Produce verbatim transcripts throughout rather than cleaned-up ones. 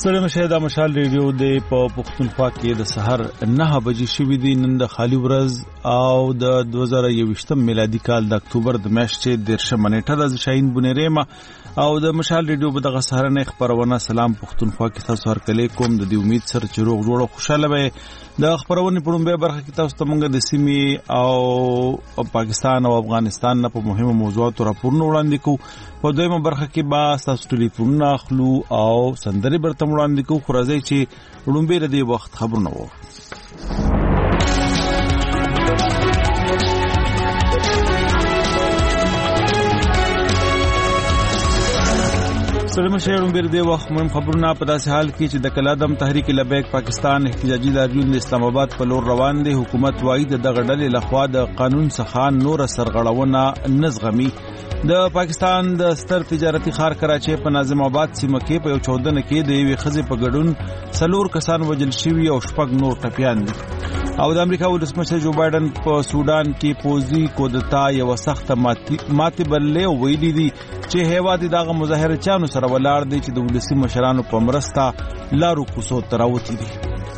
ستړي مشه د مشال ریډیو د په پښتونخوا کې د سحر نه بجې شوې دي. نن د خالي ورځ او د دوه زره یوویشتم میلادي کال د اکتوبر د میاشتې دیرشمه نیټه د شاهین بونیریما او د مشال ریډیو په دغه سحرنه خبرونه سلام پښتونخوا کې تاسو هر کله کوم د دې امید سره چې روغ جوړ خوشاله وي. د خبرونه په لومړی برخه کې تاسو ته مونږ د سیمې او پاکستان او افغانستان په مهمه موضوعاتو راپورونه وړاندې کوو. په دویمه برخه کې با تاسو ټلیفونونه اخلو او سندري برته وړاندې کوو. خو راځي چې لومړی د دې وخت خبرونه وو. سلام شهرون بیر دی وخت مهم خبرونه په داسې حال کې چې د کلادم تحریک لبیک پاکستان احتجاجي لاریون د اسلام آباد په لور روان دي. حکومت وايي د دغه ډلې لخوا د قانون څخه نور سرغړونه نزغمي. د پاکستان د ستر تجارتي ښار کراچي په ناظم آباد سیمه کې په یو چودنه کې د یوې ښځې په ګډون څلور کسان وژل شوي او شپږ نور ټپیان دي. او د امریکا ولسمشر جو بایدن په سودان کې پوزي کودتا یو سخت ماتې بللې ویلي دي چې هیواد دغه مظاهره چانو سره ولاړ دي چې د ولسی مشرانو په مرسته لارو کوڅو ته راوتي دي.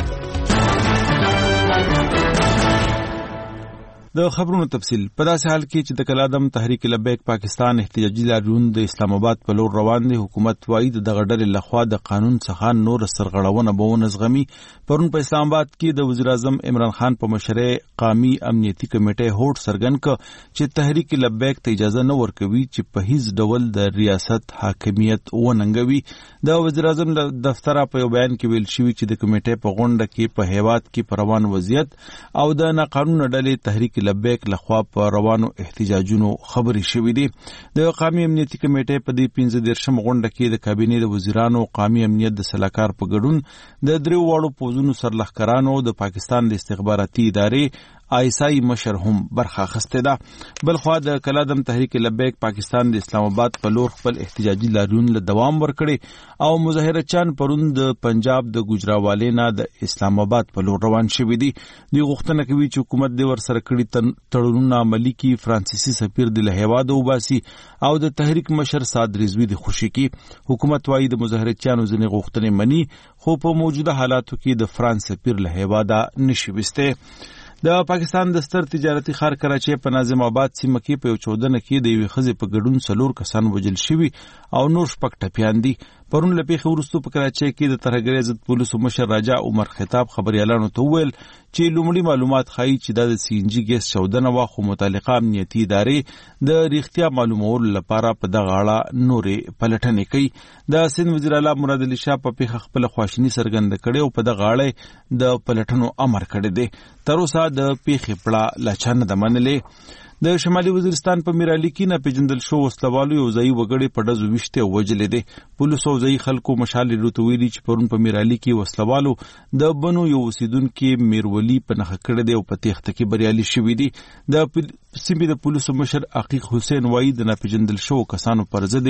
د خبرونو تفصیل په داسې حال کې چې د کلادم تحریک لبیک پاکستان احتجاجي لاریون د اسلام آباد په لور روان دي. حکومت وايي د دغه ډلې لخوا د قانون څخه نور سرغړونه به ونه زغمي. پرون په اسلام آباد کې د وزیر اعظم عمران خان په مشرۍ قومي امنیتي کمیټې هوډ څرګند کړ چې تحریک لبیک ته اجازه نه ورکوي چې په هیڅ ډول د ریاست حاکمیت وننګوي. د وزیر اعظم دفتر په یو بیان کې ویل شوی چې د کمیټې په غونډه کې په هیواد کې په روان وضعیت او د ناقانونه ډلې تحریک لبیک لخوا په روانو احتجاجونو خبرې شوې دي. د قومي امنیتي کمیټې په دې پنځه دیرشم غونډه کې د کابینې د وزیرانو قومي امنیت د سلاکار په ګډون د دریو واړو پوځونو سرلښکرانو د پاکستان د استخباراتي ادارې آیسای مشر هم برخه اخیسته ده. بلخوا د کلادم تحریک لبیک پاکستان د اسلام آباد په لور خپل احتجاجي لاریون له دوام ورکړي او مظاهره چان پرون د پنجاب د ګجراوالۍ نه د اسلام آباد په لور روان شوي دي. دوی غوښتنه کوي چې حکومت د ورسره کړي تړونونه عملي کړي، فرانسیسي سفیر د له هیواده وباسي او د تحریک مشر سعد رضوی د خوشي کړي. حکومت وايي د مظاهره چانو ځینې غوښتنې مني خو په موجوده حالاتو کې د فرانس سفیر له هیواده نشي وسته. د پاکستان د ستر تجارتي ښار کراچي په ناظم آباد سیمه کې په یو چودنه کې د یوې ښځې په ګډون څلور کسان وژل شوي او نور شپږ ټپیان دي. پرون له پیښې وروسته په کراچي کې د ترهګرۍ ضد پولیسو مشر راجا عمر خطاب خبريالانو ته وویل چې لومړي معلومات ښایي چې دا د سی ان جی ګیس چودنه وه، خو متعلقه امنیتي ادارې د ریښتیا معلومولو لپاره په دغه اړه نورې پلټنې کوي. د سند وزیر اعلی مراد علي شاه په پیښه خپله خواشیني څرګنده کړې او په دغه اړه د پلټنو امر کړی دی. تر اوسه د پیښې پړه لا چا نه ده منلې. د شمالي وزیرستان په میرالي کې نه پیژندل شو وسلوالو یو ځای وګړي په ډزو ویشته او وجلې دي. پولیسو او ځای خلکو مشال ریډیو ویلي چې پرون په میرالي کې وسلوالو د بنو یو اوسیدونکو میرولی په نخښه کړی دی او په تېښته کې بریالي شوي دي. د سیمې د پولیسو مشر عقیق حسین وایي د ناپیژندل شو کسانو پر ضد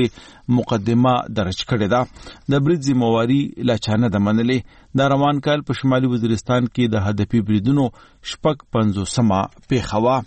مقدمه درج کړې ده. د برید ذمہواري لا چا نه ده منلې. د روان کال په شمالي وزیرستان کې د هدفي بریدونو شپږ پنځوسمه پیښه وه.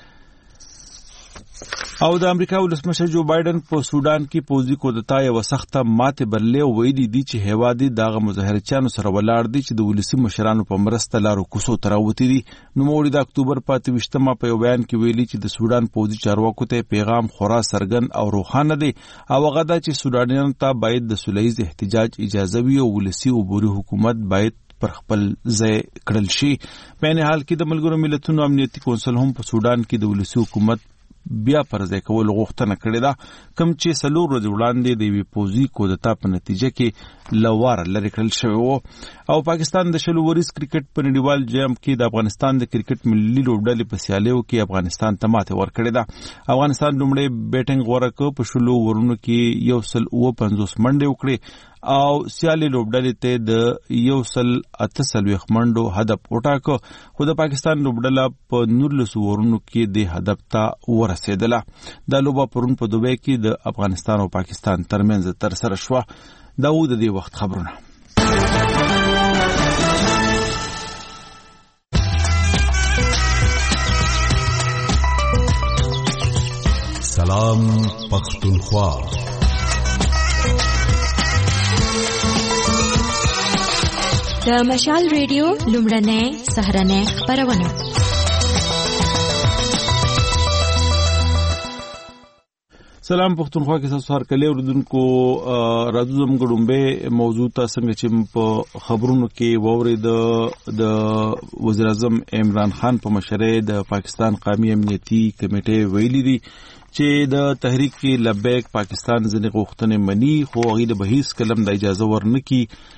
او د امریکا ولسمشر جو بایدن په سودان کې پوزي کودتا یو سخته ماتې بللې ویلي دي چې هیواد دغه مظاهره چانو سره ولاړ دي چې د ولسی مشرانو په مرسته لارو کوڅو ته راوتي دي. نوموړي د اکتوبر په اته ویشتمه په یو بیان کې ویلي چې د سودان پوزي چارواکو ته پیغام خورا سرګند او روښانه دی او هغه دا چې سودانیانو ته باید د سولهییز احتجاج اجازه وي او ولسی عبوري حکومت باید پر خپل ځای کړل شي. په عین حال کې د ملګرو ملتونو امنیتي کونسل هم په سودان کې د ولسی حکومت بیا پر ځای کول غوښتنه کړې ده، کوم چې څلور ورځې وړاندې د یوې پوځي کودتا په نتیجه کې له واره لرې کړل شوی و. او پاکستان د شلو وریز کرکټ په نړیوال جام کې د افغانستان د کرکټ ملي لوبډلې په سیالیو کې افغانستان ته ماتې ورکړې ده. افغانستان لومړی بیټینګ غوره کړ، په شلو ورونو کې یو سل اوه پنځوس منډې وکړې او سیالي لوبډلې ته د یو سل اته څلوېښت منډو هدف وټاکه، خو د پاکستان لوبډله په نولسو ورونو کې د هدف ته ورسېدله. دا لوبه پرون په دوبۍ کې د افغانستان او پاکستان ترمنځ ترسره شوه. دا و د دې وخت خبرونه. سلام پختونخوا. د مشال ریډیو لومړنۍ سهرنۍ خپرونه. سلام پښتونخوا کې تاسو هر کله اوردونکو راځو زموږ ډومبه موضوع ته څنګه چې په خبرونو کې ووري د د وزیر اعظم عمران خان په مشرۍ د پاکستان قومي امنیتي کمیټې ویلي دي چې د تحریک لبیک پاکستان ځنې غوښتنې مني خو هغه د بهیس کلم د اجازه ورنکي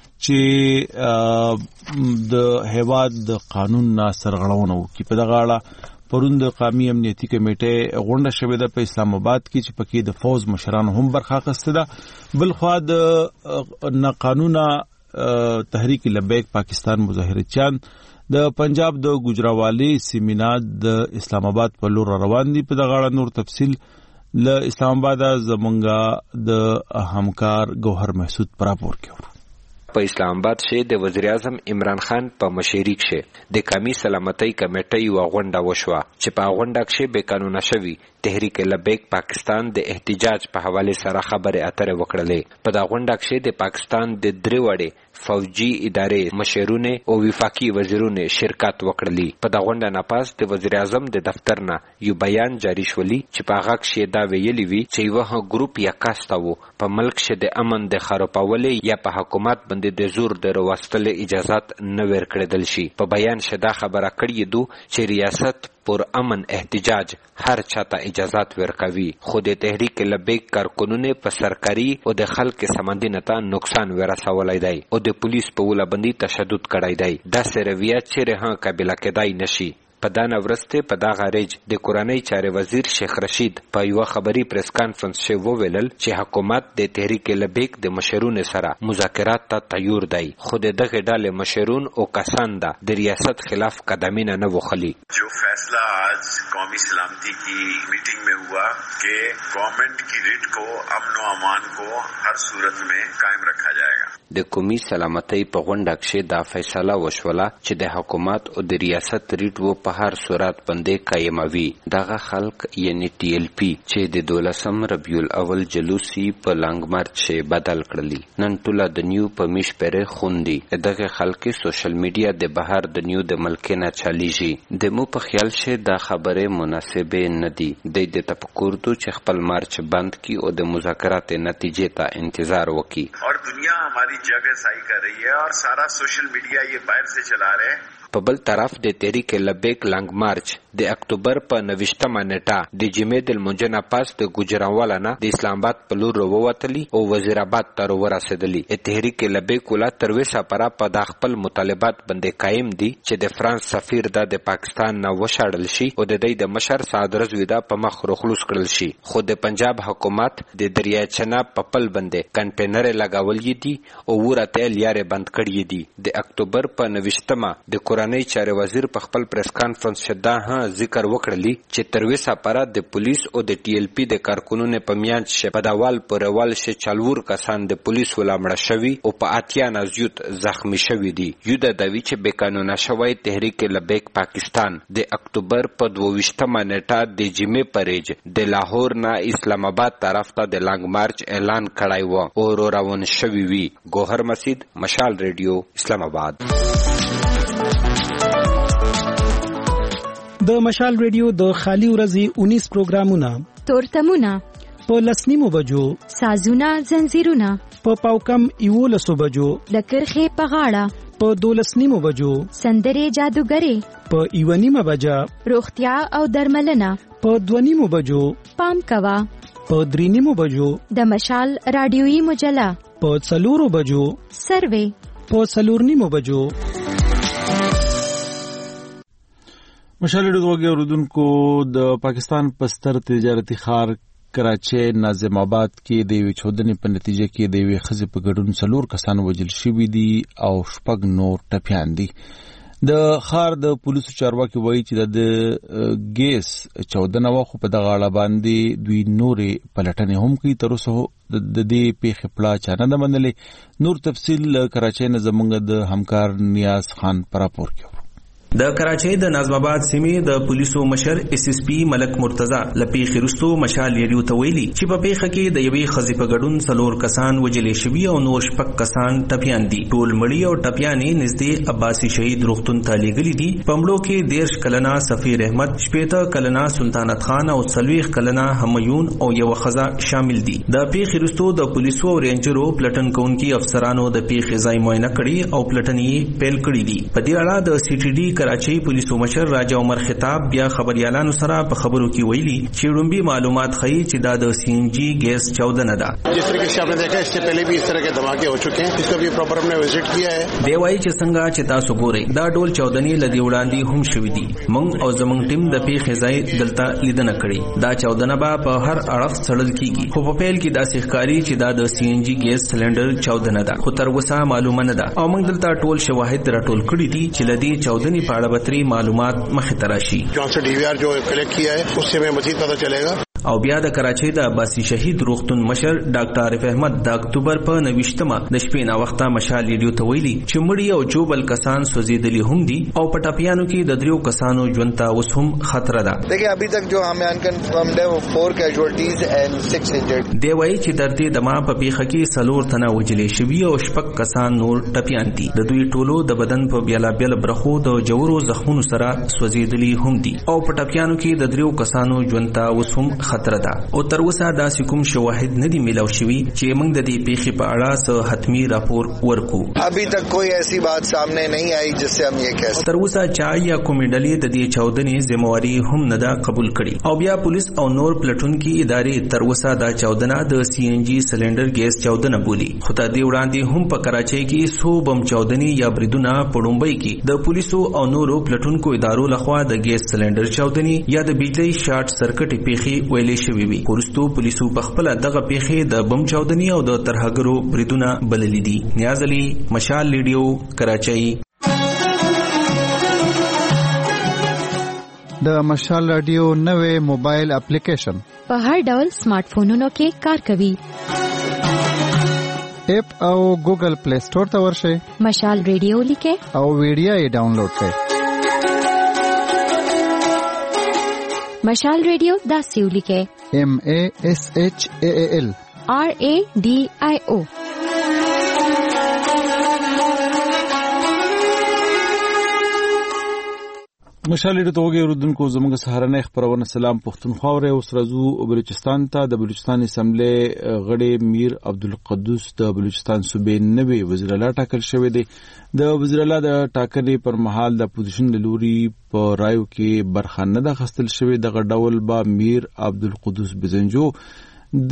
چې د هیواد د قانون نه سرغړونه وکړي. په دغه اړه پرون د قومي امنیتي کمیټې غونډه شوې ده په اسلام آباد کې چې پکې د فوج مشران هم برخه اخیسته ده. بل خوا د ناقانونه تحریک لبیک پاکستان مظاهرچیان د پنجاب د ګجراوالي سیمینار د اسلام آباد په لور روان دي. په دغه اړه نور تفصیل له اسلام آباد زمونږ د همکار ګوهر محسود پر راپور کوي. په اسلام آباد کې د وزیر اعظم عمران خان په مشرۍ کې د قومي سلامتۍ کمیټې یو غونډه وشوه چې په غونډه کې به قانون شوی تحریک لبیک پاکستان د احتجاج په حواله سره خبره اترې وکړلې. په دا غونډه کې د پاکستان د درې وړې فوجي ادارې مشرونه او وفاقي وزیرونه شرکت وکړلې. په دا غونډه نه پاس د وزیر اعظم د دفتر نه یو بیان جاری شولي چې په هغه کې دا ویلي وی چې یو ګروپ یا کاستاو په ملک کې د امن د خرابولې یا په حکومت باندې د زور د وروستل اجازهات نه ورکړل شي. په بیان شدا خبره کړې دو چې ریاست پر امن احتجاج هر چاته اجازهات ورکوي خو د تحریک لبیک کارکونونه په سرکاري او د خلک سمندینه ته نقصان ورسولای دی او د پولیس په ولابندي تشدد کړای دی. دا سرویه چې رها قابل کېدای نشي. په دانه ورسته په دا غاریج د کورنۍ چارې وزیر شیخ رشید په یو خبري پریس کانفرنس کې وویل چې حکومت د تحریک لبیک د مشرونو سره مذاکرات ته تیار دی خو دغه ډلې مشرون او کسان دا د ریاست خلاف قدمینه نه وخلی. جو فیصلہ آج قومی سلامتی کی میٹنگ میں ہوا کہ گورنمنٹ کی ریٹ کو امن و امان کو ہر صورت میں قائم رکھا جائے گا. د قومي سلامتۍ په غونډه کې دا فیصله وشوله چې د حکومت او د ریاست ریټ و په هر صورت باندې قائموي. دغه خلک یعنی ټي ایل پی چې د دولسم ربیع الاول جلوسي په لانګ مارچ کې بدل کړلی نن ټوله د نیو په میش پرې خوندي. دغه خلک سوشل میډیا د بهر د نیو د ملکینه چالیږي. د مو په خیال شه دا خبره مناسبه نه دي. د دې تفکر تو چې خپل مارچ بند کی او د مذاکرات نتیجې ته انتظار وکي. اور دنیا ہماری جگہ صحیح کر رہی ہے اور سارا سوشل میڈیا یہ باہر سے چلا رہے ہیں. په بل طرف د تحریک لبیک لانګ مارچ د اکتوبر په نوشتمه نیټه د جمعې د لمونځ نه پاس د ګجراواله نه د اسلام آباد په لور ووتلی او وزیر آباد ته ورسېدلی. تحریک لبیک ولا تر وسه پره په د خپل مطالبات باندې قائم دي چې د فرانس سفیر د پاکستان نه وشاړل شي او د دې د مشر سعد رضوی دا په مخ خلوص کړل شي. خو د پنجاب حکومت د دریای چناب په پل باندې کنټینر لګاولې دي او ورته لیاره بند کړې دي. د اکتوبر په نوشتمه د کورنۍ چارې وزیر په خپل پریس کانفرنس کې دا ها ذکر وکړلی چې تر وسه پره د پولیس او د ټي ایل پی د کارکونونو په میانځ کې په داوال پرول شي چالور کسان د پولیس ولامړه شوی او په اتیا نه زیات زخمی شوی دي. یو د دوی چې به قانون شوی تحریک لبیک پاکستان د اکتوبر په دوه نیټه د جمعې پرېج د لاهور نه اسلام آباد طرف ته د لانګ مارچ اعلان کړای و او روان شوی وی. ګوهر مسید، مشال ریډیو، اسلام آباد. د مشال ریډیو د خالی ورځې انیس پروګرامونه تورتمونه په لسنیمو بجو سازونه زنجیرونه په پاوکم یولسو بجو د کرخې په غاړه په دولسنیمو بجو سندرې جادوګرې په یونیمه بجا روغتیا او درملنه په دونیمو بجو پام کوا په درینیمو بجو د مشال رادیویی مجله په څلورو بجو سروې په څلورنیمو بجو. مشال ډوګي اوردونکو د پاکستان په ستر تجارتي ښار کراچي ناظم آباد کې د یوې چودنې په نتیجه کې د یوې ښځې په ګډون څلور کسان وژل شوي دي او شپږ نور ټپیان دي. د ښار د پولیسو چارواکي وایي چې د ګیس چودنه وه خو په دغه اړه باندې دوی نورې پلټنې هم کوي. تر اوسه د دې پیښې پړه چا نه ده منلې. نور تفصیل کراچۍ نه زموږ د همکار نیاز خان په راپور کې. د کراچۍ د نظم آباد سیمې د پولیسو مشر اس اس پی ملک مرتضی لپی خرستو مشال یریو ته ویلي چې په پیښه کې د یوې خزې په ګډون څلور کسان وجلې شوي او نور شپږ کسان ټپیان دي. ټول مړي او ټپیانې نږدې عباسي شهید روغتون ته لیږلي دي. په مړو کې دیرش کلنه سفیر احمد، شپېته کلنه سلطانت خان او څلوېښت کلنه همایون او یوه ښځه شامل دي. د پیښې وروسته د پولیسو او رینجرو پلټن کوونکي افسرانو د پیښې ځای معاینه کړي او پلټنې یې پیل کړي دي. په دې اړه د سی ټي ډي کراچۍ پولیسو مشر راجا عمر خطاب بیا خبريالانو سره په خبرو کې ویلي چې ډومبي معلومات ښيي چې دا د سی ان جی گیس چودنه ده. جس طریقے سے آپ نے دیکھا اس سے پہلے بھی اس طرح کے دھماکے ہو چکے ہیں. اس کو بھی پراپر ہم نے وزٹ کیا ہے. دی وایي چې څنګه چې تاسو ګورئ دا ډول چودنې لدی وړاندې هم شوې دي. موږ او زموږ ټیم د پیښې ځای دلته لیدنه کړې. دا چودنه به په هر اړخ څړل کیږي، خو په پیل کې داسې ښکاري چې دا د سی ان جی گیس سلنډر چودنه ده، خو تر اوسه معلومه نه ده. او موږ دلته ټول شواهد راټول کړي دي چې لدی چودنې په اړه معلومات مخې ته راشي. جون سے ڈی وی آر جو کلیکٹ کیا ہے اس سے میں مزید پتہ چلے گا. او بیا د کراچۍ د عباسي شهید روغتون مشر ډاکټر عارف احمد د اکتوبر په نوښتمه د شپې نا وخته مشال ریډیو ته ویلي چې مړي او جوبل کسان سوځېدلي هم دي او په ټاپیانو کې د دریو کسانو ژوند ته اوس هم خطر ده. دیکھیں ابھی تک جو ہمیں انکنفرمڈ ہے وہ فور کیجوالٹیز اینڈ سکس انجرڈ. دی وایي چې د دې دمه په پیښه کې څلور تنه وجلې شوي او شپږ کسان نور ټپیان دي. د دوی ټولو د بدن په بیلابیل برخو د جوړو زخمونو سره سوځېدلي هم دي او په ټاپیانو کې د دریو کسانو ژوند ته اوس هم خطر ده. او تر اوسه داسې کوم شواهد نه دي میلاو شوي چې موږ د دې پیښې په اړه څه حتمي راپور ورکو. ابھی تک کوئی ایسی بات سامنے نہیں آئی جس سے ہم یہ کہہ سکیں. تر اوسه چا یا کومې ډلې د دې چاودنې ذمہواري هم نه ده قبول کړي. او بیا پولیس او نور پلټونکي ادارې تر اوسه دا چاودنه د سی ان جی سلنډر ګیس چاودنه بولي. خو تر دې وړاندې هم په کراچۍ کې څو بم چاودنې یا بریدونه په ډومبۍ کې د پولیسو او نورو پلټونکو ادارو لخوا د ګیس سلنډر چاودنې یا د بجلی شارټ سرکټ پیښې ویلې شوې وي. ورستو پولیسو په خپل دغه پیښې د بم چاودنې او د ترهګرو بریدونه بللي دي. نیاز علي، مشال ریډیو، کراچۍ. د مشال رادیو نوې موبایل اپلیکیشن په هر ډول سمارټ فونونو کې کار کوي. اپ او ګوګل پلی سٹور ته ورشئ، مشال ریډیو لیکئ او ویډیو یې ډاونلوډ کړئ. مشال ریډیو داسې ولیکئ: ایم اے ایس ایچ اے ایل آر اے ډي آی او. مشال ریډیو ته اوریدونکو زموږ سهارنۍ خبرونه سلام پښتونخوا او اوس راځو بلوچستان ته. د بلوچستان اسمبلی غړی میر عبدالقدوس د بلوچستان صوبې نوی وزیر اعلی ټاکل شوی دی. د وزیر اعلی د ټاکنې پر مهال د اپوزیشن له لوري په رایو کې برخه نه ده اخیستل شوې. دغه ډول به میر عبدالقدوس بزنجو د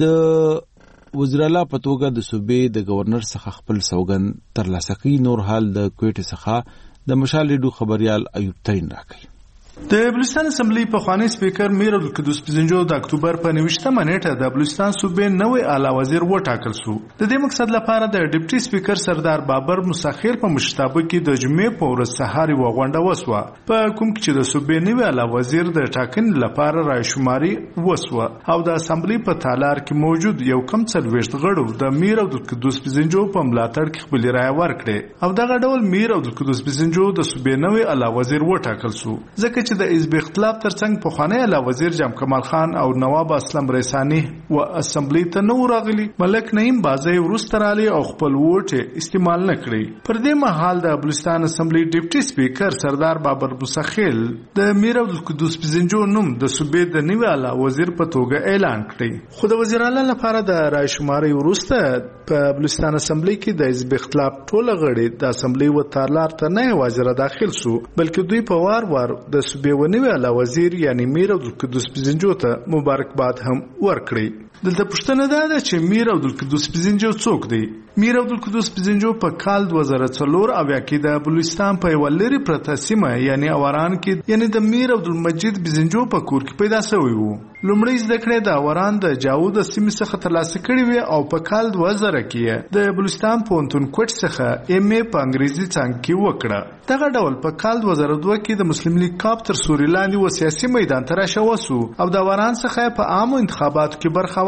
وزیر اعلی په توګه د صوبې د گورنر څخه خپل سوګند ترلاسه کړي. نور حال د کوټې څخه د مشال ریډیو خبريال ایوب ترین راکړي. د بلوچستان اسمبلی پخوانی سپیکر میر عبدالقدوس بزنجو د اکتوبر په نوښتمه نیټه د بلوچستان صوبې نوی اعلی وزیر وټاکل شو. د دې مقصد لپاره د ډیپټي سپیکر سردار بابر مسخر په مشتبه کې د جمعې په ورځ سهار یو غونډه وسوه، په کوم کې چې د صوبې نوی اعلی وزیر د ټاکنې لپاره رای شماري وسوه او د اسمبلی په تالار کې موجود یو کم څلوېښت غړو د میر عبدالقدوس بزنجو په ملاتړ کې خپل رای ورکړه او دغه ډول میر عبدالقدوس بزنجو د صوبې نوی اعلی وزیر وټاکل شو. ځکه چې د حزب اختلاف ترڅنګ پخوانی اعلی وزیر جام کمال خان او نواب اسلم ریسانی و اسمبلی ته نو راغلی، ملک نعیم بازی وروسته رالی او خپل ووټ استعمال نه کړی. پر دې مهال د بلوچستان اسمبلی ډیپټي سپیکر سردار بابر مسخیل د میر عبدالقدوس بزنجو نوم د صوبې د نوي اعلی وزیر په توګه اعلان کړی. خو د وزیر اعلی لپاره د رای شماري وروسته په بلوچستان اسمبلی کې د حزب اختلاف ټول غړي د اسمبلی و تالار ته نه یوازې را داخل شو، بلکې دوی په وار وار د صوبې و نوي اعلی وزیر یعنی میر عبدالقدوس بزنجو ته مبارکباد هم ورکړي. دلته پوښتنه ده چې میر عبدالقدوس بزنجو څوک دی؟ میر عبدالقدوس بزنجو په کال دوه زره څلور اویا کې د بلوچستان په یوه لرې پرته سیمه یعنی اوران کې یعنی د میر عبدالمجید بزنجو په کور کې پیدا شوی و. لومړی زده کړې د اوران د جاو د سیمې څخه ترلاسه کړې وې او په کال دوه زره کې د بلوچستان پوهنتون کوټ څخه ایم اے په انګریزي څانګه کې وکړه. دغه ډول په کال دوه زره دوه کې د مسلم لیگ کاپ تر سوري لاندې و سیاسي میدان ته راشوه سو او د اوران څخه په عامو انتخاباتو کې برخه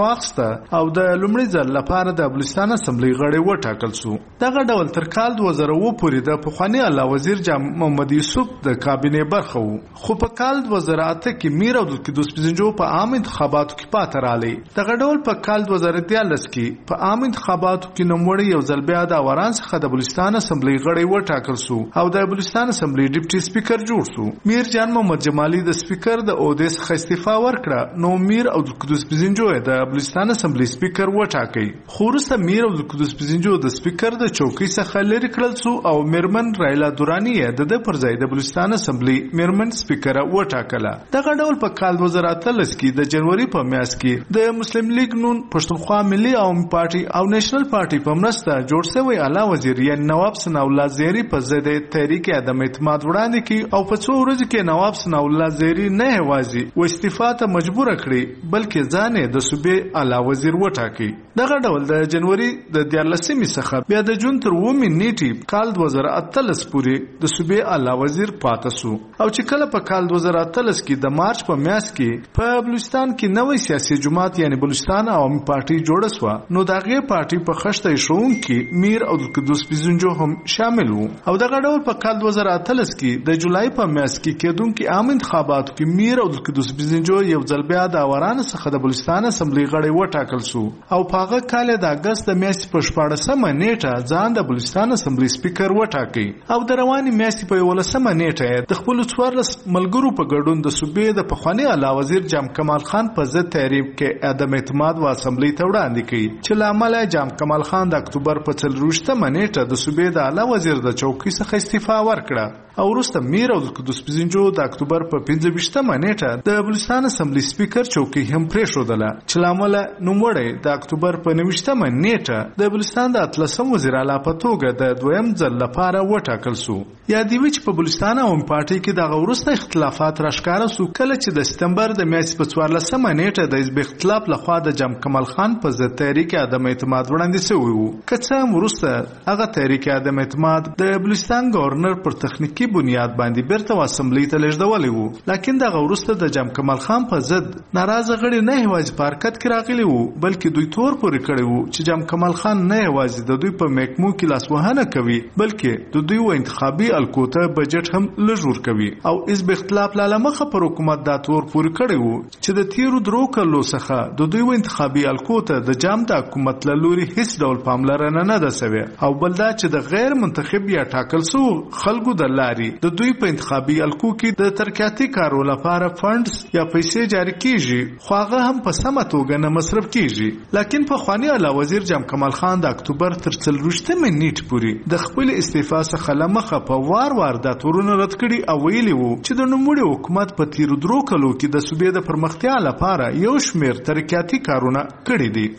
واخسته او د لومړي ځل لپاره د بلوچستان اسمبلی غړی وټاکل شو. دغه ډول تر کال دوه زره اووه پورې د پخوانی اعلی وزیر جام محمد یوسف د کابینې برخه وو، خو په کال دوه زره اته کې میر عبدالقدوس پزنجو په عام انتخاباتو کې پاتې رالی. دغه ډول په کال دوه زره دیارلس کې په عام انتخاباتو کې نوموړی یو ځل بیا د اوران څخه د بلوچستان اسمبلی غړی وټاکل شو او د بلوچستان اسمبلی ډیپټي سپیکر جوړ شو. میر جان محمد جمالي د سپیکر د عہدې څخه استعفا ورکړه، نو میر عبدالقدوس پزنجو د بلوچستان اسمبلی سپیکر وټاکی. خو وروسته میر عبدالقدوس پزنجو د سپیکر د چوکۍ څخه لرې کړل شو او میرمن رایلا دورانی د د پر ځای د بلوچستان اسمبلی میرمن سپیکر وټاکله. دغه ډول په کال دوه زره اتلس کې د جنوري په میاشت کې د مسلم لیگ نون پښتونخوا ملي عوامي پارټي او نېشنل پارټي په مرسته جوړ شوی اعلی وزیر یعنی نواب ثناء الله زیری په ضد تحریک عدم اعتماد وړاندې کی او په څو ورځې کې نواب ثناء الله زیری نه یوازې و استعفا ته مجبور کړی بلکې ځان یې د صوبې اعلی وزیر وټاکی. دغه ډول د جنوري د دیارلسمې څخه بیا د جون تر اوومې نیټې کال دوه زره اتلس پورې د صوبې اعلی وزیر پاتې شو او چې کله په کال دوه زره اتلس کې د مارچ په میاشت کې په بلوچستان کې نوې سیاسي جماعت یعنی بلوچستان عوامي پارټي جوړه شوه، نو دغه پارټي په خشته شونکي میر عبدالقدوس پزنجو هم شامل وو او دغه ډول په کال دوه زره اتلس کې د جولای په میاشت کې کېدونکو عام انتخاباتو کې میر عبدالقدوس پزنجو یو ځل بیا د اوران څخه د بلوچستان اسمبلی غړی وټاکل شو او په هغه کال د اگست د میاشتې په شپاړسمه نیټه ځان د بلوچستان اسمبلی سپیکر وټاکی او د روانې میاشتې په یولسمه نیټه د خپلو څوارلس ملګرو په ګډون د صوبې د پخواني اعلی وزیر جام کمال خان په ضد تحریک کې عدم اعتماد و اسمبلی ته وړاندې کړي چې له امله جام کمال خان د اکتوبر په څلرویشتمه نیټه د صوبې د اعلی وزیر د چوکۍ څخه استعفا ورکړه او وروسته میر عبدالقدوس پزنجو د اکتوبر په پنځه ویشتمه نیټه د بلوچستان اسمبلی سپیکر چوکۍ هم پرېښودله چې له امله نوموړی د اکتوبر په نویشتمه نیټه د بلوچستان د اتلسم وزیر اعلی په توګه د دویم ځل لپاره وټاکل شو. یادوي چې په بلوچستان عوامي پارټي کې دغه وروسته اختلافات راښکاره شو کله چې د سپتمبر د میاشتې په څوارلسمه نیټه د حزب اختلاف لخوا د جام کمال خان په ضد تحریک عدم اعتماد وړاندې شوی و. که څه هم وروسته هغه تحریک عدم اعتماد د بلوچستان گورنر پر تخنیکي بنیاد باندې بیرته اسمبلی ته لیږدولی وو، لکن دغه وروسته د جام کمال خان په ضد ناراضه غړي نه یوازې په حرکت کې راغلي وو بلکې دوی تور پورې کړی وو چې جام کمال خان نه یوازې د دوی په محکمو کې لاسوهنه کوي بلکې د دوی و انتخابي الکو ته بجټ هم لږ ورکوي او حزب اختلاف له مخه پر حکومت دا تور پورې کړی وو چې د تیرو درو کلو څخه د دوی و انتخابي الکو ته د جام د حکومت له لوري هیڅ ډول پاملرنه نه ده سوې او بل دا چې د غیر منتخب یا ټاکل شو خلکو د لارې د دوی په انتخابي الکو کې د ترقیاتي کارو لپاره فندز یا پیسې جاری کیږي خو هغه هم په سمه توګه نه مصرف کیږي. لکن په خواني اعلی وزیر جام کمال خان د اکتوبر تر څلرویشتمې نیټې پورې د خپل استعفا څخه له مخه په وار وار دا تورونه رد کړي او ویلي وو چې د نوموړي حکومت په تیرو درو کلو کې د صوبې د پرمختیا لپاره یو شمېر ترقیاتي کارونه کړي دي.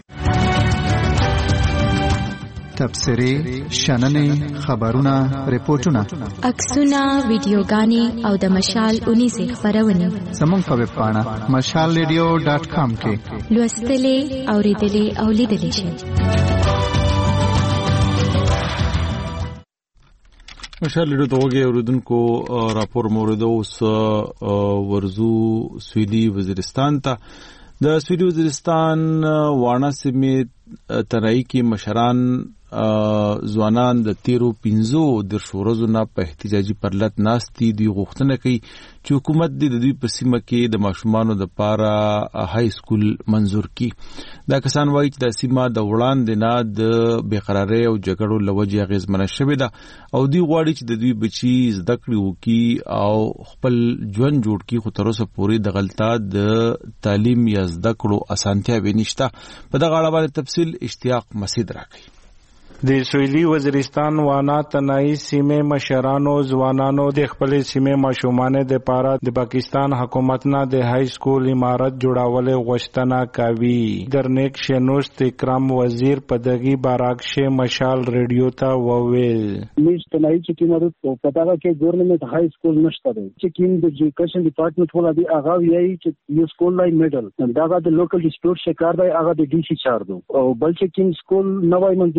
تبصرې، شننې، خبرونه، ریپورتونه، عکسونه، ویډیوګانې او د مشال اونیزې خپرونې زموږ په ویب پاڼه مشال ریډیو ډاټ کام کې لوستلې، اورېدلې او لیدلې شئ. مشال ریډیو ته وګورئ اوریدونکو راپور موردو اوس ورزو سویلي وزیرستان ته. د سویلي وزیرستان واڼه سیمې ترای کې مشران ځوانان د تیرو پنځو درشو ورځو نه په احتجاجي پرلط ناستي دوی غوښتنه کوي چې حکومت د دوی په سیمه کې د ماشومانو د پاره های سکول منظور کړي. دا کسان وایي چې د سیمه د وړاندې نه د بېقرارۍ او جګړو له وجې اغېزمنه شوې ده او دوی غواړي چې د دوی بچي زده کړې وکړي او خپل ژوند جوړ کړي، خو تر اوسه پورې د غلطه د تعلیم یا زده کړو اسانتیاوې نشته. په دغه اړه باندې تفصیل اشتیاق مسعود راکړي. د سویلي وزیرستان وانا تنائی سیمه مشرانو ځوانانو د خپل سیمه ماشومان د پاره د پاکستان حکومت نه د های سکول امارت جوړول غوښتنه کوي. درنیک شنوست اکرام وزیر په دغه بارکشه مشال ریډیو ته وویل میش تنائی چې کیمرت په پتا کې ګورنمنت های سکول نشته دی چې کیم د ایجوکیشن ډپارټمنټ ولا دی هغه یی چې یو سکول لای میډل دا د لوکل ډیسپیوټ شکار دی هغه د ډي سی چار دو او بل چې کیم سکول نوای منځري ته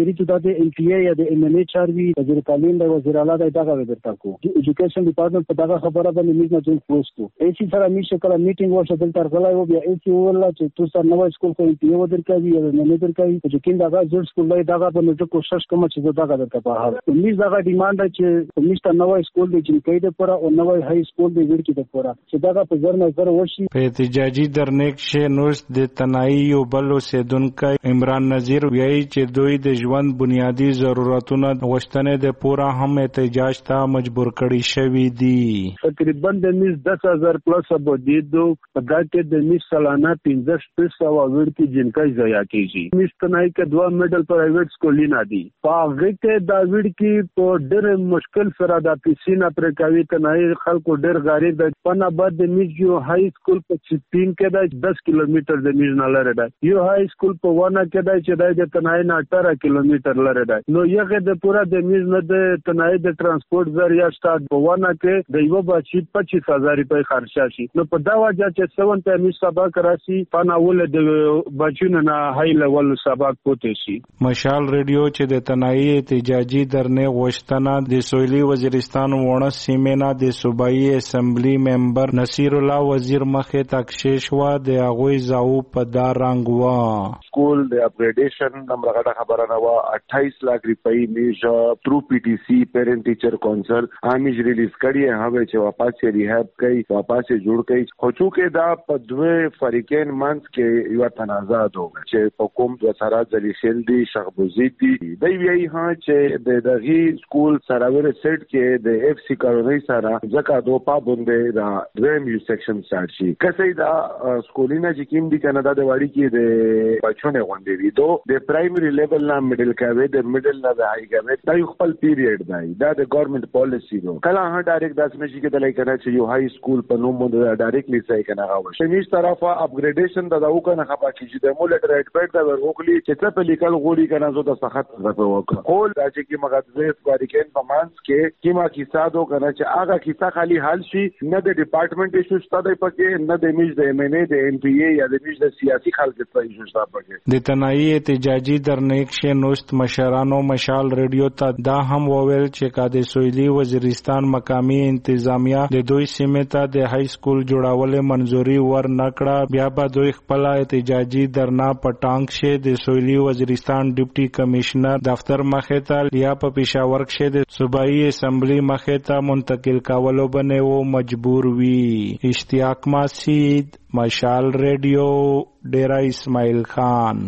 د ام پی ای یا د ام ان ای چاروي وزیر تعلیم د وزیر اعلی د دغه ورته کو ایجوکیشن ډپارټمنټ په دغه خبره باندې میز نه جوړ کړو کو ایسی سره میشه کله میټینګ ورشه دلته راغلی و بیا ایسی ولا چې تاسو سره نوې سکول خو ام پی ای ودر کوي یا نه نه در کوي چې کیند هغه جوړ سکول دی دغه باندې کوشش کوم چې دغه درته په هغه میز دغه ډیماند چې میشته نوې سکول دی چې کېده پر او نوې های سکول دی ورکی د پورا چې دغه په ځر نظر وشي په احتجاجي درنیک شه نوښت د تنایی یو بل اوسیدونکو عمران نذیر وایي چې دوی د ژوند بنیادی ضرورتونه غوښتنې د پورا هم احتجاج ته مجبور کړي شوی دي. تقریبا د میز دس هزار پلس ابودیدو په دغه د میز سالانه پنځه شپږ سوه ورکی جنکای ضایع کیږي. میز تنایی کې دوه میډل پرایویټ سکولونه دي په هغه کې دا وړکی په ډېر مشکل سره د پیسینا پرکاوي تنایی خلکو ډېر غریب د پنه بعد د میز یو های سکول په چپین کې د دس کیلومتر د میز نه لره ده یو های سکول په ونه کې د چې د تنایی نه اته کیلومتر لره ده نو یغه د پورا د میز نه د تنایی د ترانسپورت ذریعہ شته په ونه کې د یو بچی پچیس هزار روپۍ خرچ شي نو په دا وجه چې سون ته میز سبق راسي پنه ول د بچونه نه های لیول سبق پوتې شي. مشال ریډیو چې د تنایی احتجاجي درنه غوښتنه د سویلي وزیرستان وونه سیمه د صوبایي اسمبلی ممبر نصیر الله وزیر مخې تکشیش وا د هغوی زاو په دار رنگ وا سکول د اپګریډیشن نمبر خبره نه وا اٹھائیس لاکھ روپۍ میج تھرو پی ٹی سی پیرنٹ ټیچر کونسل همیش ریلیز کړي هغه چې واپس ریهاب کوي واپس جوړ کوي خو چې دا په دوه فریقین منځ کې یو تنازع دوه چې حکوم د سره ځلیشل دي شخبوزي دي دی وی ها چې د دغه سکول سراور سیټ کې د اف سی کارونی سره ځکه دوه پابندې دا دریم یو سیکشن سټارټ شي کسې دا سکولینه چې کیم دي کنه دا د واړی کې د بچونه غونډې وي دو د پرایمری لیول نه میډل کاوي د میډل نه د هاي کاوي دا یو خپل پیریډ دی دا د ګورنمنت پالیسی دو کله ها ډایرکټ داس نشي کې د لای کنه چې یو هاي سکول په نوم مونږ ډایرکټلی ځای کنه راوړل شمیش طرفه اپګریډیشن دا داو کنه خپل کې د مولټ ریټ پټ دا ورغلی چې څه په لیکل غوړي کنه زو د سخت زپه وکړه خو دا چې کی مغزه فاریکین په مانس کې کیما کیسه دو کنه چې هغه کیسه خالی حل شي نه د ډپارټمنټ ایشو ستاسو پکې نه د میج د ایم ان ای د ام پی ای یا د میج د سیاسي خلک ته ایشو ستاسو پکې د تنایی احتجاجي درنیک شه نوست مشرانو مشال ریډیو ته دا هم وویل چې کاده سویلي وزیرستان مقامی انتظامیه د دوی سیمه ته د های سکول جوړاول منزوري ور نکړه بیا به دوی خپل احتجاجي درنا پټانګ شه د سویلي وزیرستان ډیپټي کمشنر دفتر مخې ته یا په پېښور کې د صوبایي اسمبلی مخې ته منتقل کولو باندې و مجبور وی. اشتیاق ماسید مشال ریډیو ډیرا اسماعیل خان.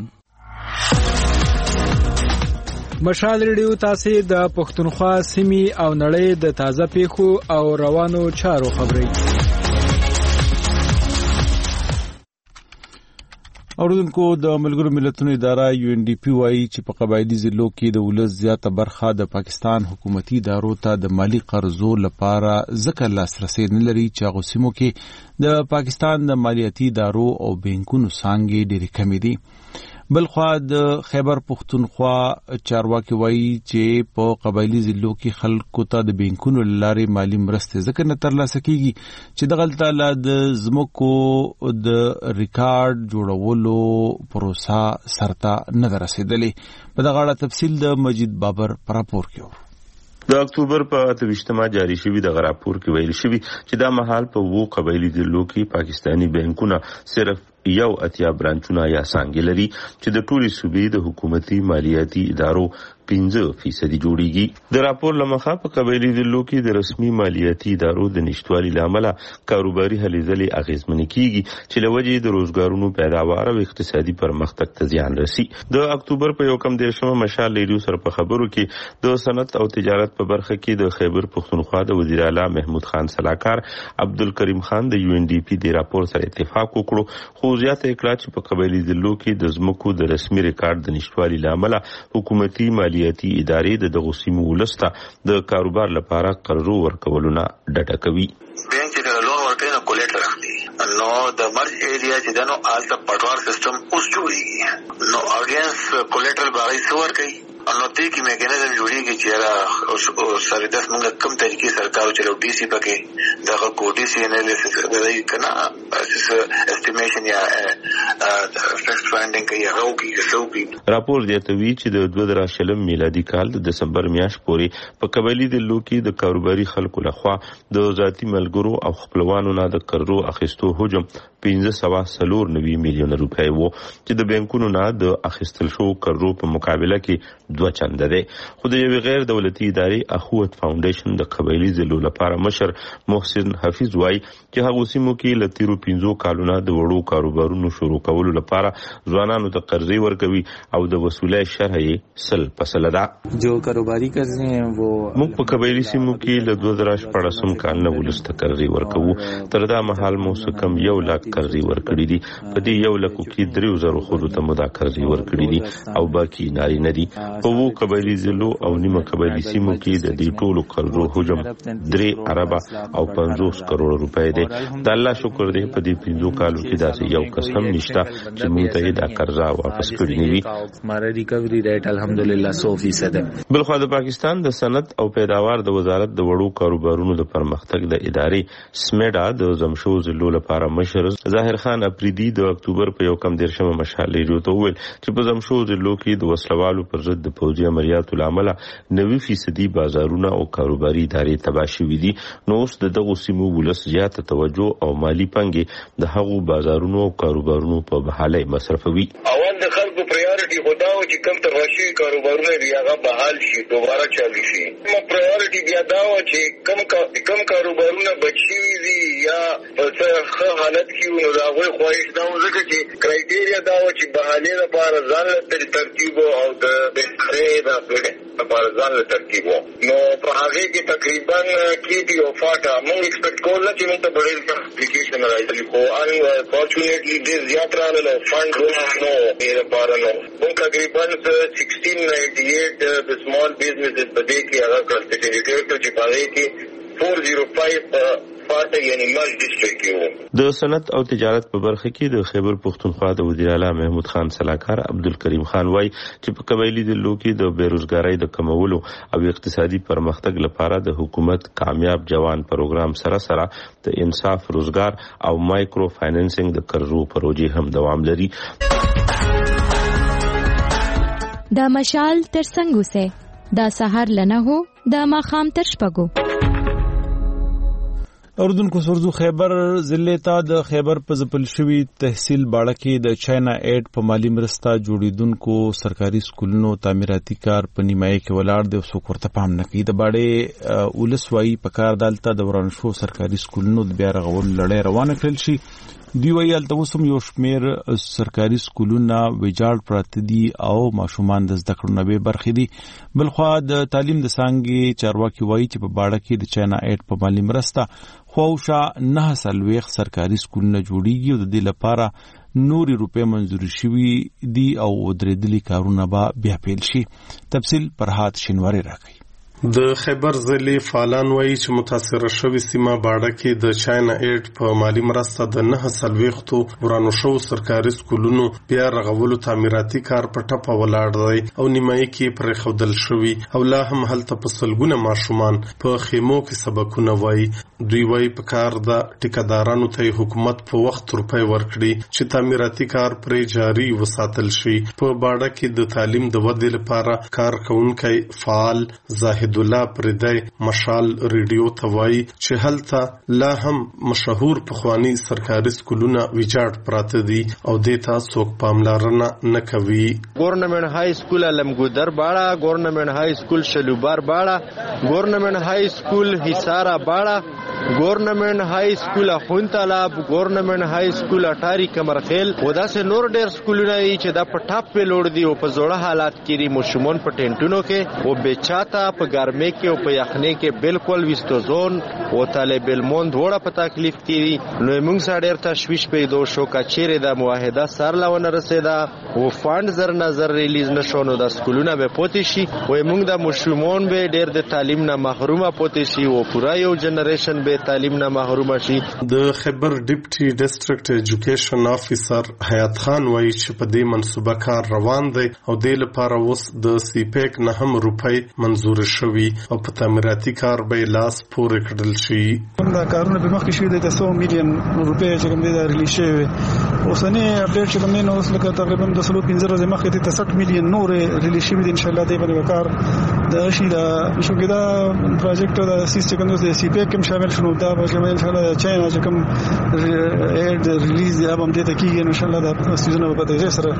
مشال ریډیو تاسو د پښتونخوا سیمې او نړۍ د تازه پیښو او روانو چارو خبري اوردونکو د ملګرو ملتونو اداره یو ان ډي پی وايي چې په قبایلی ضلعو کې د ولس زیاته برخه د پاکستان حکومتي ادارو ته د مالی قرضو لپاره ځکه لاسرسي نه لري چې هغه سیمو کې د پاکستان د مالیاتي ادارو او بانکونو څنګه ډېرې کمې دي. بلخوا د خیبر پختونخوا چارواکي وایي چې په قبایلی ضلعو کې خلکو ته د بانکونو لارې مالی مرستې ځکه نه ترلاسه کیږي چې دغه تعالی د زمکو د ریکارډ جوړولو پروسه سرته نه رسیدلې. په دغه اړه تفصیل د مجید بابر پر راپور کې د اکتوبر په اتویشتمه جاری شوی د راپور کې ویل شوی چې دا مهال په وو قبایلی ضلعو کې پاکستانی بانکونه صرف یو اتیا برانچونه یا څنګه لري چې د ټولي صوبې د حکومتي مالیاتي ادارو پنځه فیصدي جوړیږي. د راپور لمخه په قبایلی ضلعو کې د رسمي مالیاتي ادارو د نشټوالي لامل کاروباري هلې ځلې اغیزمن کیږي چې لوجې د روزګارونو پیداوار او اقتصادي پرمختګ ته زیان رسي. د اکتوبر په یو کم دیرشمه مشال ریډیو سره په خبرو کې د صنعت او تجارت په برخه کې د خیبر پختونخوا د وزیر اعلی محمود خان صلاحکار عبدالکریم خان د یو ان ډي پی د راپور سره اتفاق وکړو خو زیاته کړه چې په قبایلی ضلعو کې د زمکو د رسمي ریکارډ د نشټوالي لامل حکومتي مالیاتي ادارې د دغه سیمو ولسته د کاروبار لپاره قرضو ورکولو نه ډډه کوي. بینک چې لون ورکوي نو کولیټر اخلي نو د مرج ایریا چې دنو آل د پټوار سیستم اوس جوړیږي نو اگینس کولیټر باغی سور کوي نو دې کې میکانیزم جوړیږي چې را سره د څنګه کم طریقې سرکار چلو ډي سي پکې دغه کوډي سي انالیسس غوړي کنه اسټیمیشن یا فیکس فاینډینګ کوي هغه کې څه کوي. راپور دی ته وی چې د دوه زره شلم میلادي کال د دسمبر میاشت پورې په قبایلی د لوکي د کاروباري خلکو لخوا د ذاتی ملګرو او خپلوانو نه د قرضو اخیستو حجم پنځه سوه څلور نوي میلیون روپۍ وو چې د بانکونو نه د اخیستل شو قرضو په مقابله کې دوه چنده دی. خو د یوې غیر دولتي ادارې اخوت فاونډیشن د قبایلی ضلعو لپاره مشر محسن حفیظ وایي چې هغو سیمو کې له تیرو پنځو کالونو د وړو کاروبارونو شروع کولو لپاره ځوانانو ته قرضې ورکوي او د وصولۍ شرح یې سل فیصده ده. جو کاروباري قرضې ہیں وہ موږ په قبایلی سیمو کې له دوه زره شپاړسم کال نه ولسته قرضې ورکوو. تر دا مهال مو څه کم یو لاک قرضې ورکړي دي. په دې یو لکو کې دریو زرو ښځو ته مو دا قرضې ورکړي دي او باقي نارینه دي. په اوو قبایلي ضلعو او نیمه قبایلي سیمو کې د دې ټولو قرضو حجم درې اربه او پنځوس کروڑ روپۍ دی. د الله شکر دی په دې پنځو کالو کې داسې یو کس هم نشته چې موږ ته دا قرضه واپس کړي نه وي. ہمارا ریکوری ریٹ الحمدلله سو فیصد ده. بلخو د پاکستان د صنعت او پیداوار د وزارت د وړو کاروبارونو د پرمختګ د ادارې سمیډا د زمشو ضلعو لپاره مشر ظاهر خان اپریدي د اکتوبر په یو کم دیرشمه مشال لري ته وویل چې په زمشو ضلعو کې د وسلوالو پر ضد د پوځي عملیاتو لامل نوي فیصدي بازارونه او کاروباري ادارې تباه شوي دي. نو اوس د دغو سیمو ولس زیاته توجه او مالی پنګې د هغو بازارونو او کاروبارونو په بحالۍ مصرفوي. اول د خلکو پرایورټي خدا او چې کم تراشي کاروبارونه دی هغه بحال شي دوباره چالو شي. نو پرایورټي بیا دا و چې کم کم کاروبارونه بچي وي یا په ښه حالت کې نو دا غوي خواهش دا ځکه چې کرایټیریا دا و چې بحالي لپاره ځان له ترتیب او د بهتري د لپاره ځان له ترتیب نو په هغه کې تقریبا کې دی او فاټا موږ ایکسپیکټ کول چې موږ ته ډېر اپلیکیشن راځي خو ان فورچونټلی ډېر زیات راغله فند نو ډېر لپاره نو موږ تقریبا sixteen ninety-eight د سمال بزنسز په دې کې هغه کلټیویټر چې پاره کې four oh five د صنعت او تجارت په برخه کې د خیبر پختونخوا د وزیر اعلی محمود خان سلاکار عبدالکریم خان وای چې په قبایلی ضلعو کې د بیروزګارۍ د کمولو او اقتصادي پرمختګ لپاره د حکومت کامیاب جوان پروګرام سره سره د انصاف روزګار او مایکرو فاینانسینګ د قرضو پروژې هم دوام لري. دا مشال تر څنګه سه دا سحر لنه هو دا ماخام تر شپګو. اردن کو سرزو خیبر ضلع ته د خیبر په ځپل شوی تحصیل باړه کې د چاینا ایډ په مالی مرسته جوړیدونکو سرکاري سکولونو تعمیراتي کار په نیمایي کې ولاړ دی. څوک ورته پام نه کوي. د باړې ولسوایي په کار دالته د وران شو سرکاري سکولونو د بیا رغول لړۍ روانه کړل شي. دی ویل ته اوسم یو شمیر سرکاري سکولونه ویجاړ پراته دي او ماشومان د زده کړو نه بې برخې دي. بلخوا د تعلیم د څانګې چارواکي وایي چې په باړه کې د چاینا ایډ په مالی مرسته خواوشا نه څلوېښت سرکاري سکولونه جوړیږي او د دې لپاره نوري روپۍ منظوري شوي دي او درېدلي کارونه به بیا پیل شي. تفصیل فرهاد شینواری راکوي. د خیبر ضلع فعالان وایي چې متاثره شوې سیمه باړه کې د چاینا ایډ په مالی مرسته د نه څلوېښتو ورانو شوو سرکاري سکولونو بیا رغولو تعمیراتي کار په ټپه ولاړ دی او نیمایي کې پرېښودل شوي او لا هم هلته په سلګونه ماشومان په خیمو کې سبقونه وایي. دوی وایي په کار د ټیکهدارانو ته حکومت په وخت روپۍ ورکړي چې تعمیراتي کار پرې جاري وساتل شي. په باړه کې د تعلیم د ودې لپاره کار کوونکی فعال زاهد الله پردی مشال ریډیو ته وایي چې هلته لا هم مشهور پخوانی سرکاري سکولونه ویجاړ پراته دي او دې ته څوک پاملرنه نه کوي. ګورنمنت های سکول علمګودر باړه، ګورنمنت های سکول شلوبار باړه، ګورنمنت های سکول حصارا باړه، ګورنمنت های سکول خونتالاب، ګورنمنت های سکول اټاری کمرخیل و داسې نور ډېر سکولونه دي چې دا په ټاپ په لوړ دي او په زوړه حالات کې دي. مشمون په ټینټونو کې او بچاته په ګرمۍ کې او په یخنۍ کې بالکل وستوزون او طالب الموند وړه په تکلیف کې دي. نو موږ سره ډېر تشویش پیدا شو کچېره د معاهده سر لاونه رسیدا او فاند زر نظر ریلیز نشو نو د سکولونه به پوتې شي او موږ د مشمون به ډېر د تعلیم نه محرومه پوتې شي او پورا یو جنریشن به تعلیم نه محروم شي. د خیبر ډیپټي ډیسټریکټ ایجوکیشن افیسر حیات خان وایي چې په دې منصوبه کار روان دی او د لپاره اوس د سی پیک نه هم روپۍ منزور شوي او په تعمیراتي کار به لاس پورې کړل شي. دا کارونه په مخ کې شوي د څو میلیون روپۍ چې کوم دي دا ریلیز شوی اوسنی اپډیټ چې کوم نه اوس لکه تقریبا د سلو پنځه ورځې مخکې ته سل میلیون نور ریلیز شوی دي. ان شاء الله دې باندې کار د شي دا شو کې دا پروجیکټ دا سیستم کوم د سی پی کې شامل شنو دا به ان شاء الله چاینا چې کوم اډ ریلیز یا هم دې ته کیږي ان شاء الله دا سیزن په دې سره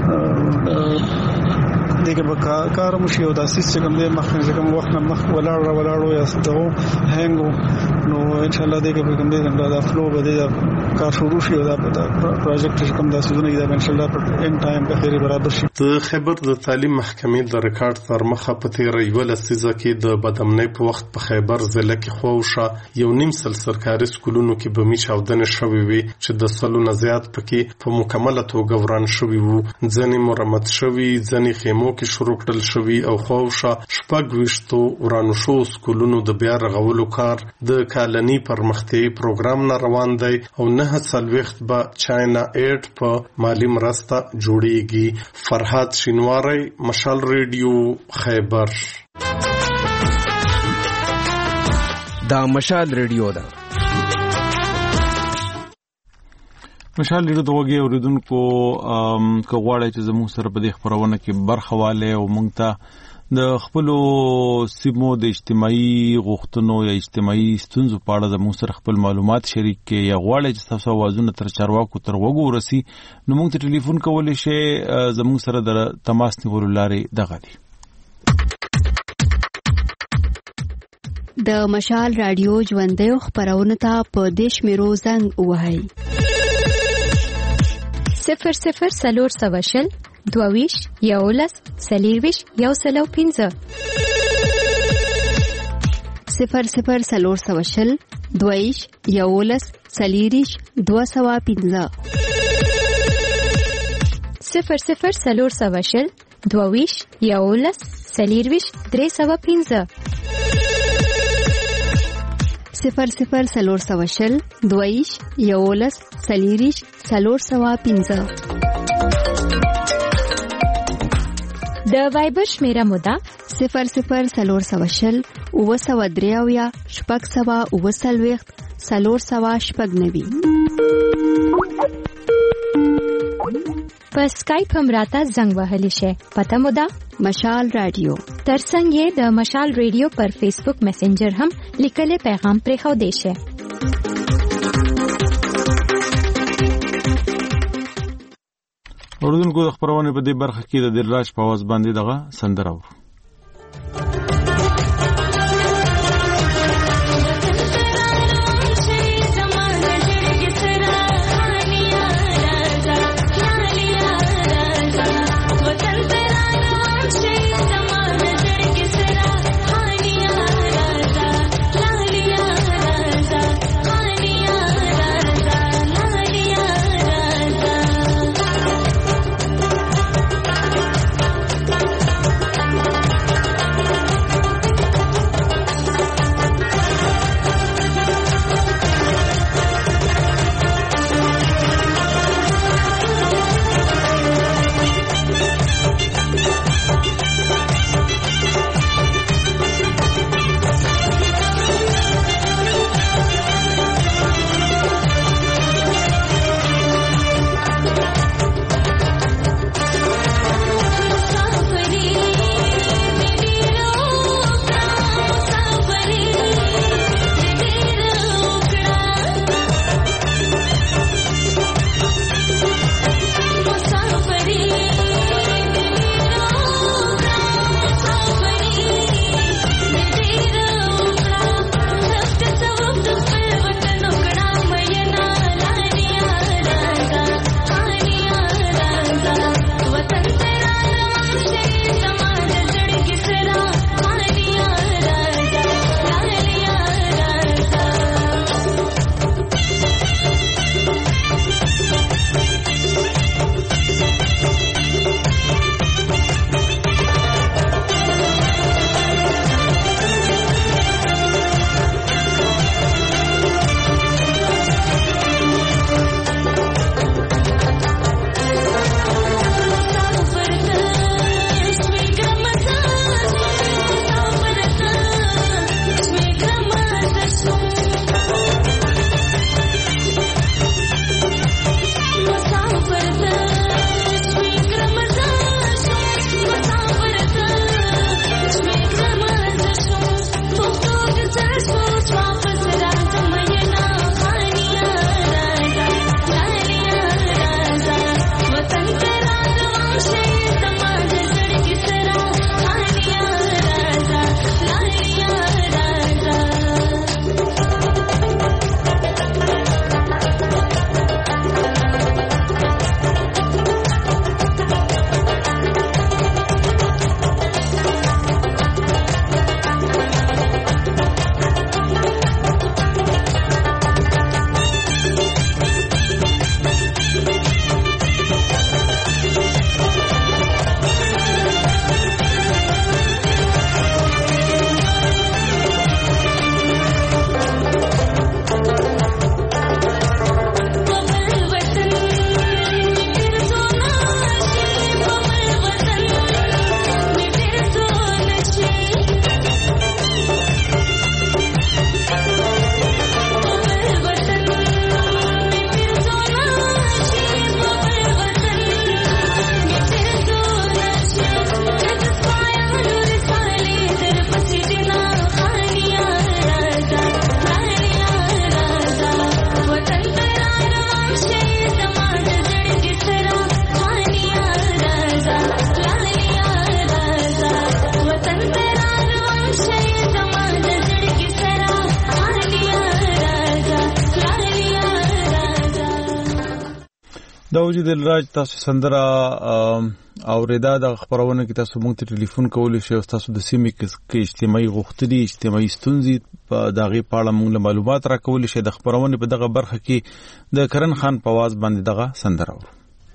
دغه په کار مو شي او دا سیستم کوم دې مخکې چې کوم وخت مخ ولاړ ولاړ یا ستو هنګو نو ان شاء الله دغه کوم دې دا فلو به دا کار شروع شي او دا پروجیکټ چې کوم دا سیزن دا ان شاء الله په ان ټایم په خیر برابر شي. د خیبر د تعلیم محکمې د ریکارډ تر مخه په تیر یو لسیزه کې د بدامنۍ په وخت په خیبر ضلع کې خوښه یو نیم سل سرکاري سکولونو کې بمی چاودنه شوې وي چې د سلو نه زیات پکې په مکمله توګه وران شوي وو. ځنې مرمت شوي ځنې خیمو کې شروع کړل شوي او خوښه شپږ ویشتو ورانو شو سکولونو د بیا رغولو کار د کالني پرمختیايي پروګرام نه روان دی او نه څلوېښت به چاینا ایډ په مالی مرسته جوړیږي. فرحات شینواری، مشال ریډیو، خیبر. دا مشال ریډیو ده. مشال ریډیو د وګي اوریدونکو کو غواړي چې زموږ سره په دې خبرونه کې برخه واله او مونږ ته د خپل سیمو د اجتماعي غوښتنو یا اجتماعي ستونزو په اړه زموږ سره خپل معلومات شریک کړي یا غواړي چې تاسو اوازونه تر چارواکو تر وګو ورسي نو موږ ته ټلیفون کولای شئ. زموږ سره د تماس نیولو لارې دغه دي. د مشال رادیو ژوندۍ خبرونه ته په دیش میرو زنګ وهاي صفر صفر سلور سواشل دوویش یولس سلیرویش یو سلو پینزه صفر صفر سلور سواشل دوویش یولس سلیریش دو سوا پینزه صفر صفر سلور سواشل دوویش یولس سلیرویش درې سوا پینزه صفر صفر سلور سواشل دوویش یولس سلیریش سلور سوا پینزه. د وایبر شمیره مودا صفر صفر سلور سواشل اوه سوا دریاویا شپږ سوا اوه څلوېښت سلور سوا شپږ نوي. په سکایپ هم راته زنګ وهلی شي. پته مودا مشال رادیو. ترڅنګ یې د مشال ریډیو پر فیسبوک میسنجر هم لیکلي پیغام پرې خو دی شي. اوردونکو د خبرونه په دې برخه کې د دلراج په आवाज باندې دغه سندره ورو. دا وجود الراج تاسو سندره او ردا د خبرونه کې تاسو مونږ ته ټلیفون کولای شئ او تاسو د سیمې کې اجتماعي غوښتنې اجتماعي ستونزې په دغه پاړه مونږ معلومات راکول شئ د خبرونه په دغه برخه کې د کرن خان په आवाज باندې دغه سندره ورو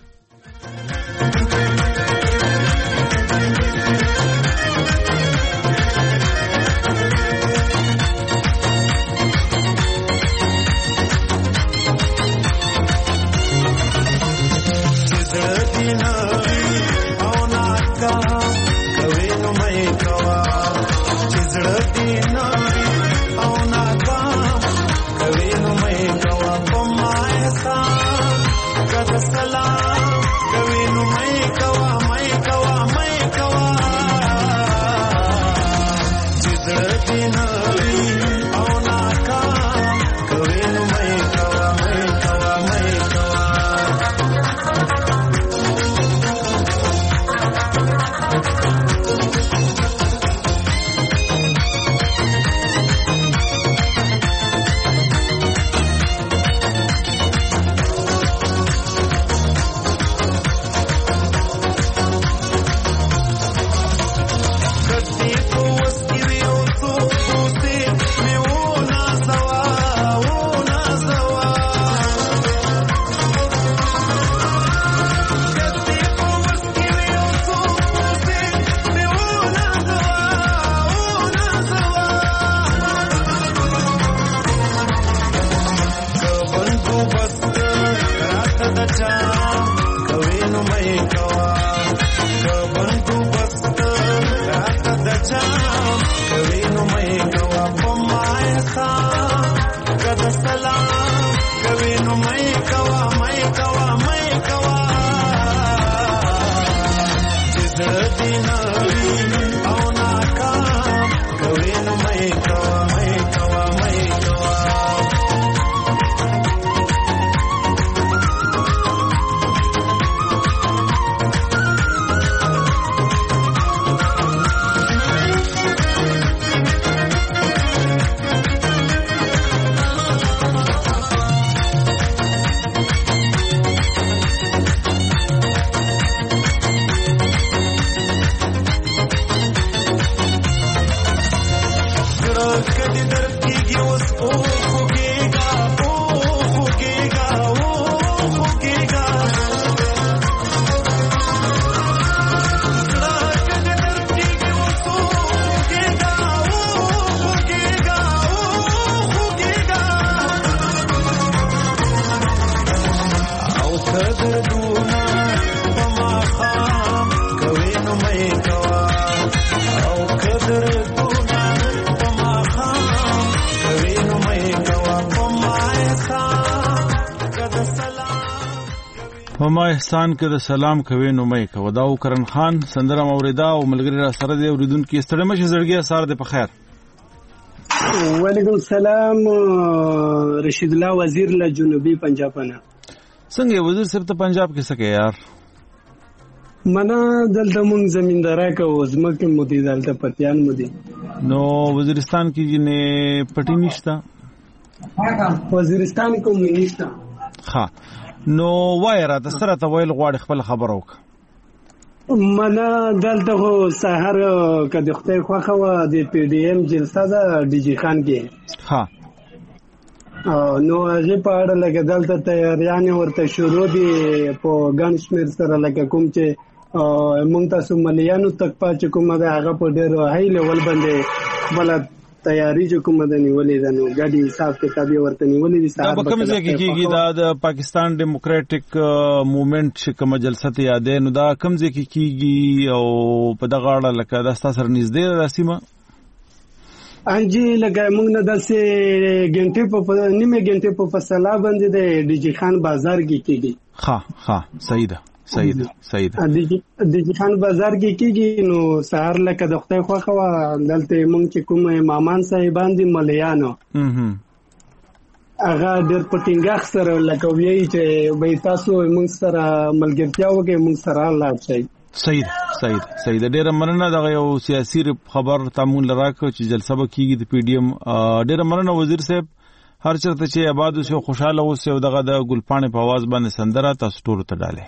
ما احسان کې د سلام کوي نو مې کو دا کرن خان سندره موریدا او ملګری را سره دی اوریدونکو ستړي مشه زړګي سره د په خیر وعلیکم السلام رشید الله وزیر له جنوبي پنجاب نه څنګه وزیر صاحب ته پنجاب کې سکه یار منا دلته مونږ زمیندارا کوو زمکه مودي دلته پتیان مودي نو وزیرستان کې جنې پټی نشتا وزیرستان کوم نشتا ها نو وایره د سره ته ویل غواړي خپل خبرو وک منا دلته هو سحر کده خدای خوخه و د پی ډی ایم جلسه ده ډی جی خان کې ها نو هغه په اړه لګ دلته تیاریان ورته شروع دي په ګنشمیر سره لکه کوم چې مونږ تاسو مليانو تک پات کومه ده هغه په ډېر هاي لیول باندې بل تیاری جو کوم د نیولې ده نو ګاډي حساب کتابي ورته نیولې دي صاحب کوم ځای کې کیږي دا د پاکستان ډیموکراټک موومېنټ چې کوم جلسه ته یادې نو دا کوم ځای کې کیږي او په دغه اړه لکه دا ستاسو سره نږدې راسمه انجی لکه موږ نه داسې ګنټې په نیمه ګنټې په فاصله باندې د ډی جی خان بازار کې کیږي ها ها صحیح ده صحیح ده صحیح ده د جی خان بازار کې کیږي نو سهار لکه د خدای خوخه وا دلته مونږ چې کوم امامان صاحبان دي مليانو هغه ډېر پټینګاخ سره لکه وی چې به تاسو مونږ سره ملګرتیا وکړي مونږ سره لاړ شئ صحیح صحیح صحیح د ډېر مننه دغه یو سیاسي خبر تامون لراکو چې جلسه به کیږي د پی ډی ایم ډېر مننه وزیر صاحب هر چرته چې آباد اوسئ خوشاله اوسئ او دغه د ګلپاڼې په आवाज باندې سندره تاسو ټول ته ډالې.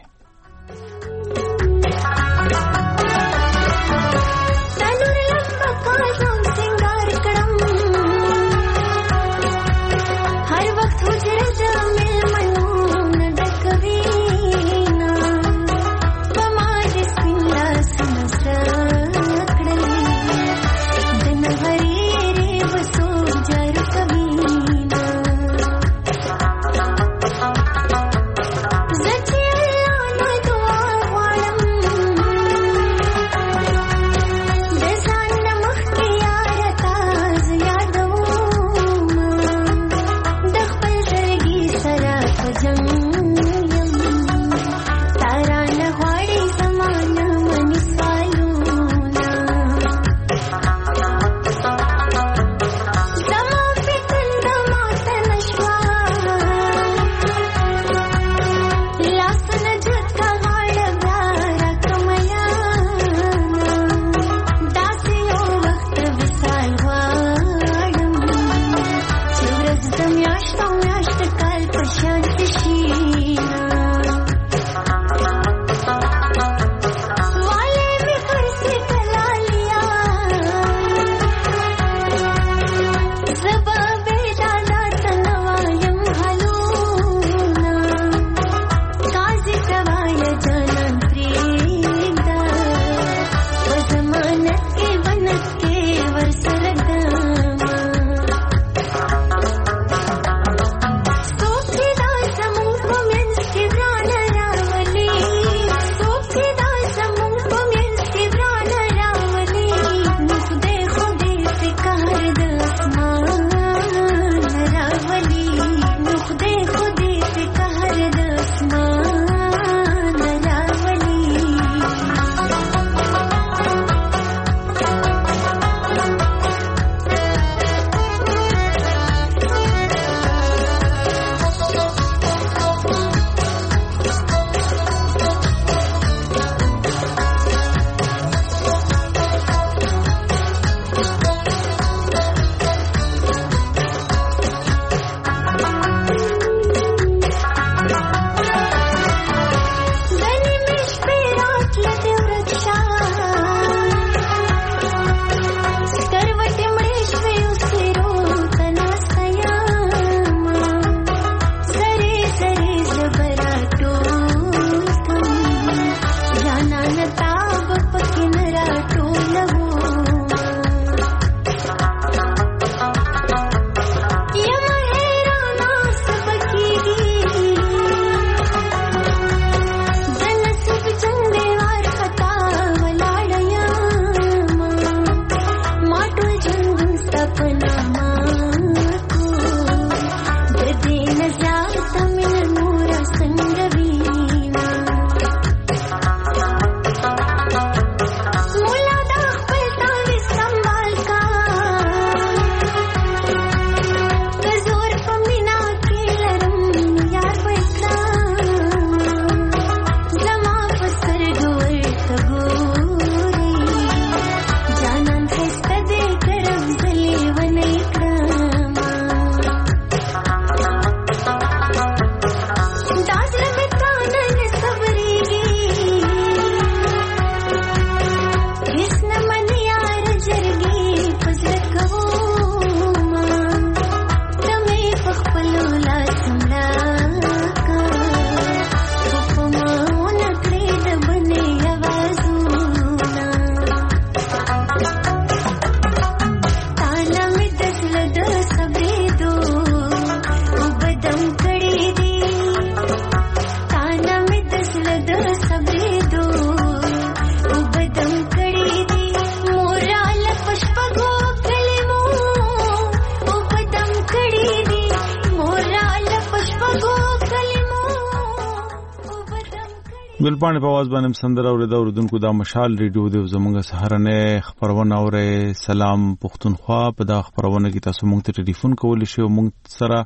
ګلپاڼې په आवाज باندې سندره اوریدا اوردونکو دا مشال ریډیو دی زمونږه سهارنه خبرونه اوري. سلام پښتونخوا. په دا خبرونه کې تاسو مونږ ته ټلیفون کولی شئ او مونږ سره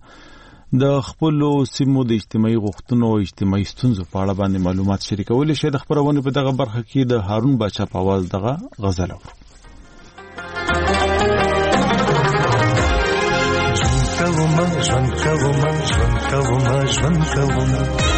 د خپل سیمو د اجتماعي غوښتنو او اجتماعي ستونزو په اړه باندې معلومات شریکولی شئ. د خبرونه په دغه برخه کې د هارون باچا په आवाज دغه غزل اورو. ژوند کوم ژوند کوم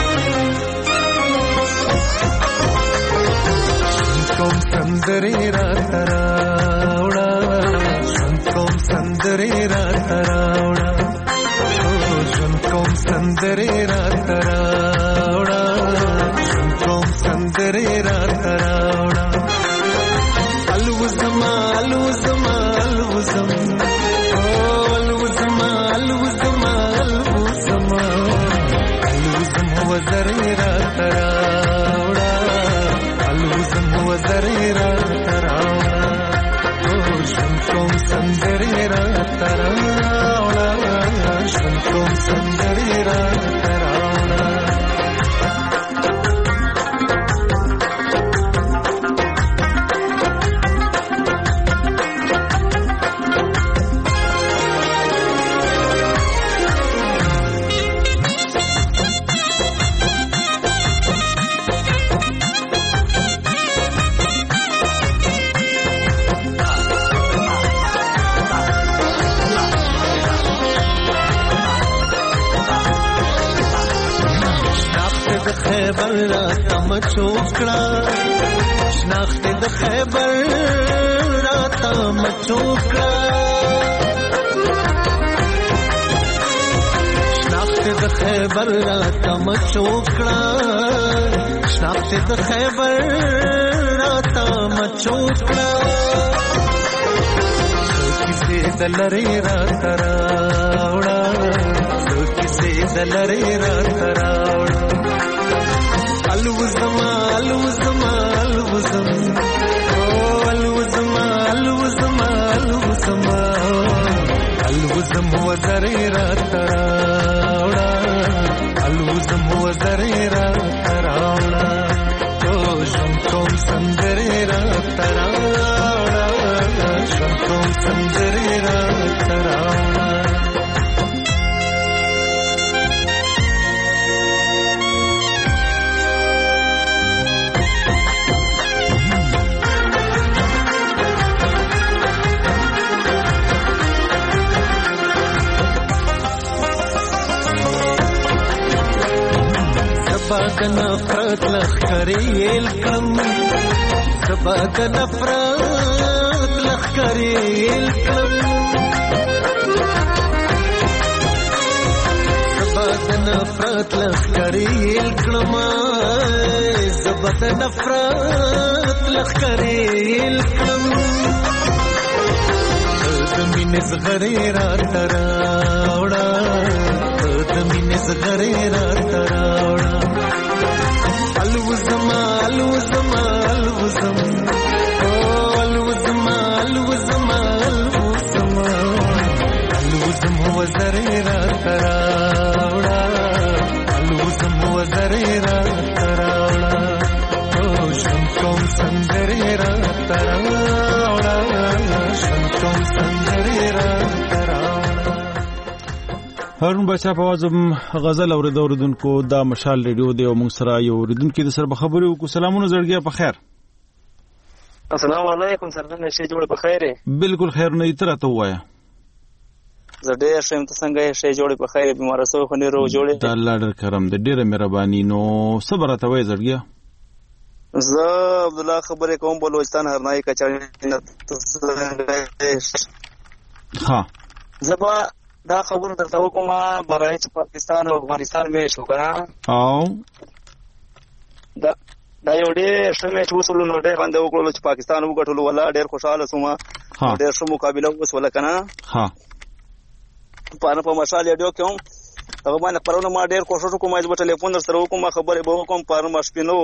کوم سندري را تراوړه ژوند کوم سندري را تراوړه ژوند کوم سندري را تراوړه ژوند کوم سندري را تراوړه الوزما الوزما الوزم الوزما الوزما الوزما الوزم وزري را تراوړه الوزم وزري را تراوړه ژوند کوم سندري را تراوړه ژوند کوم سندري را تراوړه خیبر راته مچوکړه شناخت د خیبر راته مچوکړه شناخت د خیبر راته مچوکړه شناخت د خیبر راته مچوکړه کیسه دلری راته راوړه کیسه دلری راته راوړه الوزما الوزما الوزم الوزما الوزما الوزما الوزم وزري را تراوړه الوزم وزري را تراوړه ژوند کوم سندري را تراوړه ژوند کوم سندري را تراوړه سبا د نفرت لخکرې الکم سبا د نفرت لخکرې الکم سبا د نفرت لخکرې الکم سبا د نفرت لخکرې الکم د مینې زغرې را تراوړه د مینې زغرې را تراوړه الوزما الوزما الوزم الوزما الوزما الوزما الوزم وزري را تراوړه الوزم وزري را تراوړه ژوند کوم سندري را تراوړه ژوند کوم سندري را تراوړه هرون بچا په وازم غزل اوریدو اوریدونکو دا مشال ریډیو دی او موږ سره یو اوریدونکو د سره خبرې وکړو. سلامونه زړګیا په خیر. السلام علیکم سر نه شي جوړ په خیر. بالکل خیر نه تر ته وایا. زه ډېر شم ته څنګه شي جوړ په خیر بیمار سو خو نه رو جوړې. د الله ډېر کرم د ډېر مهرباني نو صبر ته وای زړګیا. زه عبد الله خبرې کوم بلوچستان هرنای کچاړي ها زبا دا خبر درته وکم برای پاکستان او افغانستان مې شو کنه او دا دا یو ډېر شمه چې وصول نو ډېر باندې وکړل چې پاکستان وګټلو ولا ډېر خوشاله سوم ډېر شو مقابله وسول کنه ها په په مشال یډیو کوم هغه باندې پرونه ما ډېر کوشش کوم چې په ټلیفون سره وکم خبرې به وکم پر مشپینو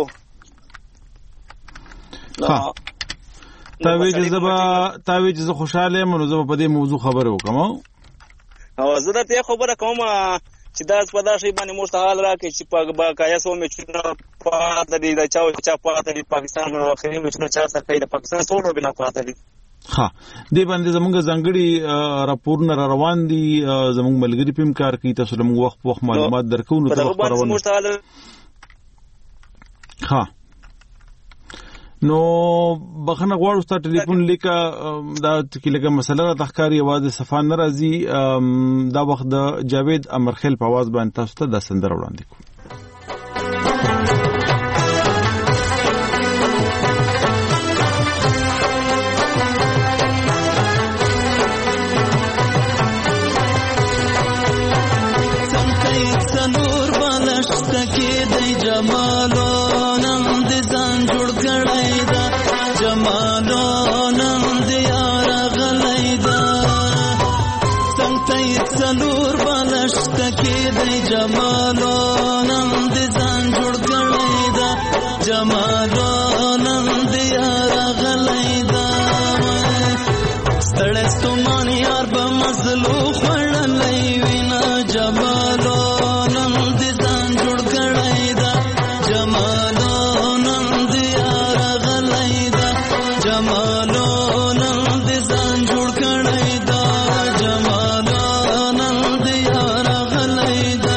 ها تاوی چې زبا تاوی چې خوشاله مونږ زبا په دې موضوع خبرې وکم او زه ته خبره کوم چې دا په داسې باندې مستحال راکې چې په باقایا سو میچونه پاتې دي دا چاو چا پاتې دي پاکستان او اخري میچونه چا سره کوي د پاکستان سوړو بنا پاتې دي ها دې باندې زموږ ځنګړي راپور نه روان دي زموږ ملګری پم کار کوي تاسو موږ وخت وخت معلومات درکو نو تاسو خبرونه ها نو بخنه غواړو ستاسو ټلیفون لیکه دا کې لګه مسله د تخکاری आवाज صفان ناراضي دا وخت د جاوید امرخیل په आवाज باندې تاسو ته د سندره وړاندې کوم. جمالو نن دې ځان جوړ کړی دا جمالو نن دې یار غلی دا ستړی ستومانه یار به مزلو خوړلی وینا جمالو نن دې ځان جوړ کړی دا جمالو نن دې یار غلی دا جمالو نن دې ځان جوړ کړی دا جمالو نن دې یار غلی دا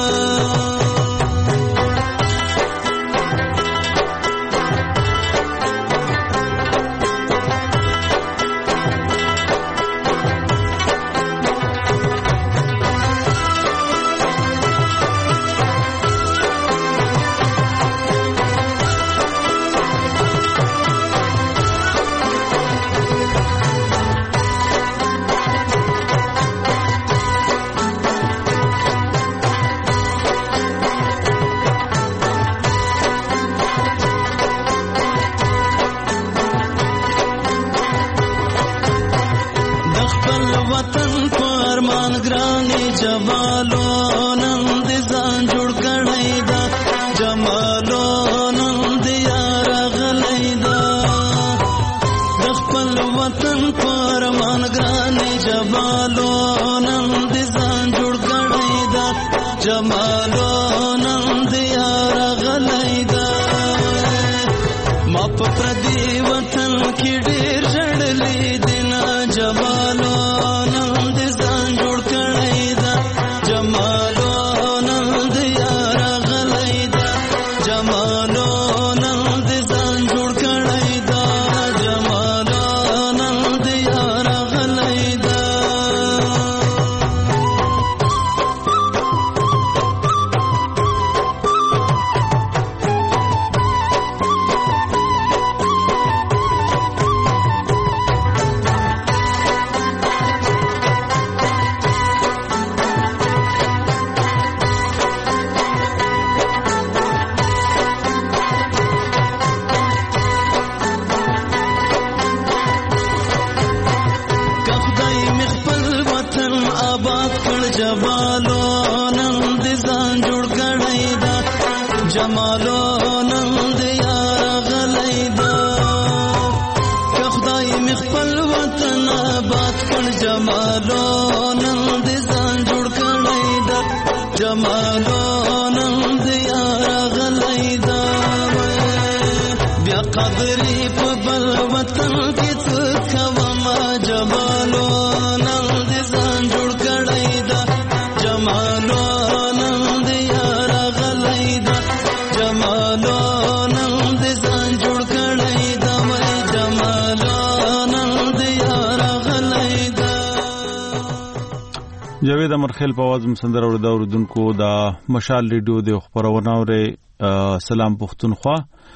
جاوید امرخیل په आवाज مسندر اور دا اوردونکو دا مشال ریډیو د خبرونه اورې سلام پښتونخوا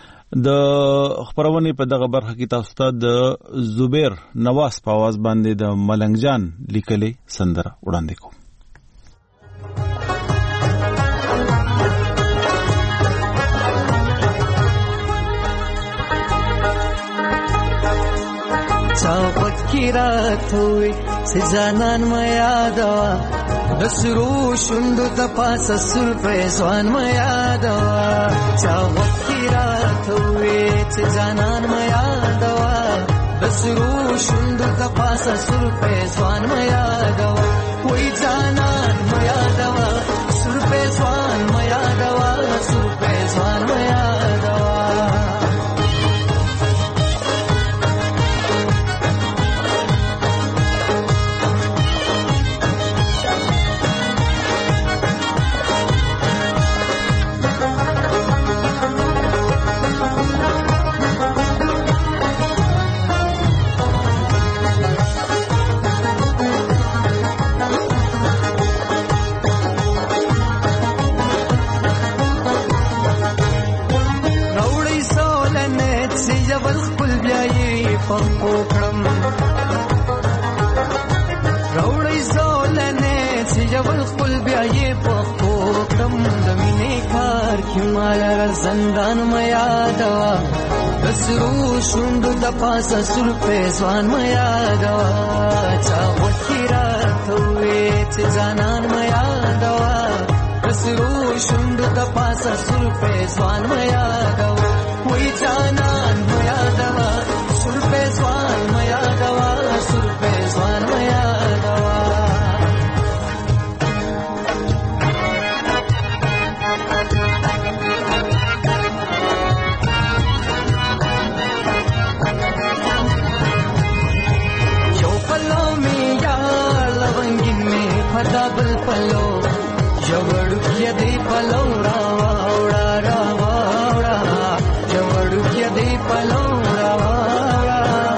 د خبرونه په دغه برخه کې تاسو ته د زبیر نواز په आवाज باندې د ملنګ جان لیکلې سندره وړاندې کوم. چاوکیرات ہوئی سجانان میا دوا دسرو شندو تپاس سر پیسوان میا دوا چاوکیرات ہوئی سجانان میا دوا دسرو شندو تپاس سر پیسوان میا دوا کوئی جانان میا دوا سر پیسوان میا دوا سر پیسوان میا دوا پخپو کړم راوړی زولنې چې جبل خپل بیا یې پخپو کړم د مینې کار کې مال زندان میا دوا دسرو شوند د پاسه سر په ځوان میا دوا چا وکیرا توې چې ځانان میا دوا دسرو شوند د پاسه سر په ځوان میا دوا وې ځانان میا دوا سر په ځوان میا دوا سر په ځوان میا دوا دبل پلو جوړو کې دی پلو را واوړه را واوړه جوړو کې دی پلو را واوړه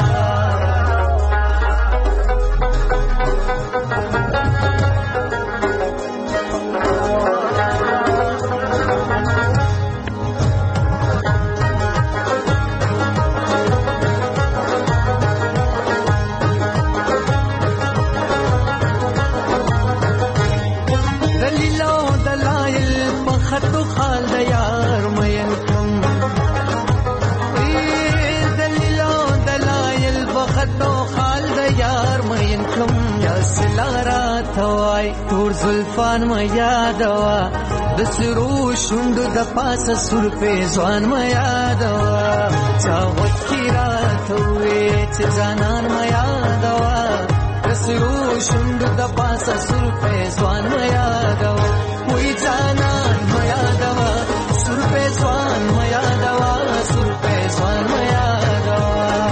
تور زلفان ما یادوا د سرو شوند د پاسه سر په ځوان ما یادوا چا وکیرا توې چې ځانان ما یادوا د سرو شوند د پاسه سر په ځوان ما یادوا وې ځانان ما یادوا سر په ځوان ما یادوا سر په ځوان ما یادوا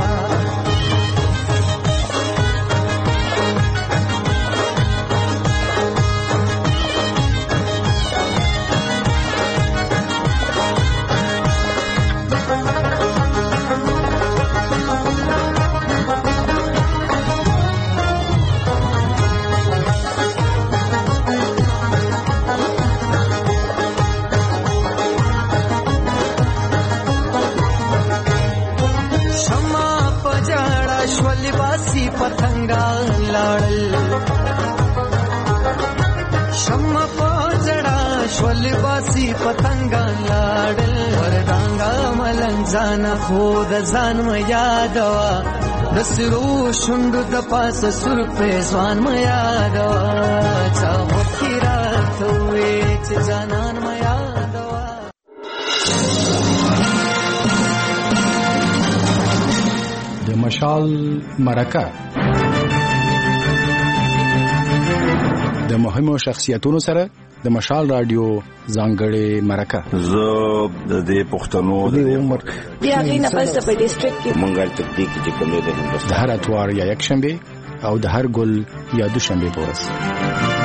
پتنګا لاړل شمع پوجړا شول باسي پتنګا لاړل ورډانګا ملنځان خود ځان م یادوا د سرو شوند د پاسه سر په ځوان م یادوا چا وکیرا توې چې ځانان م یادوا د مشال مرکه د مهمو شخصیتونو سره د مشال رادیو ځانګړې مرکه زه د دې پښتنو د عمر بیا غینه پس په ډیسټریکټ کې منګل تبدیل کې کومه ده د هر اتوار یا یک شنبه او د هر ګل یا دوشنبه پورس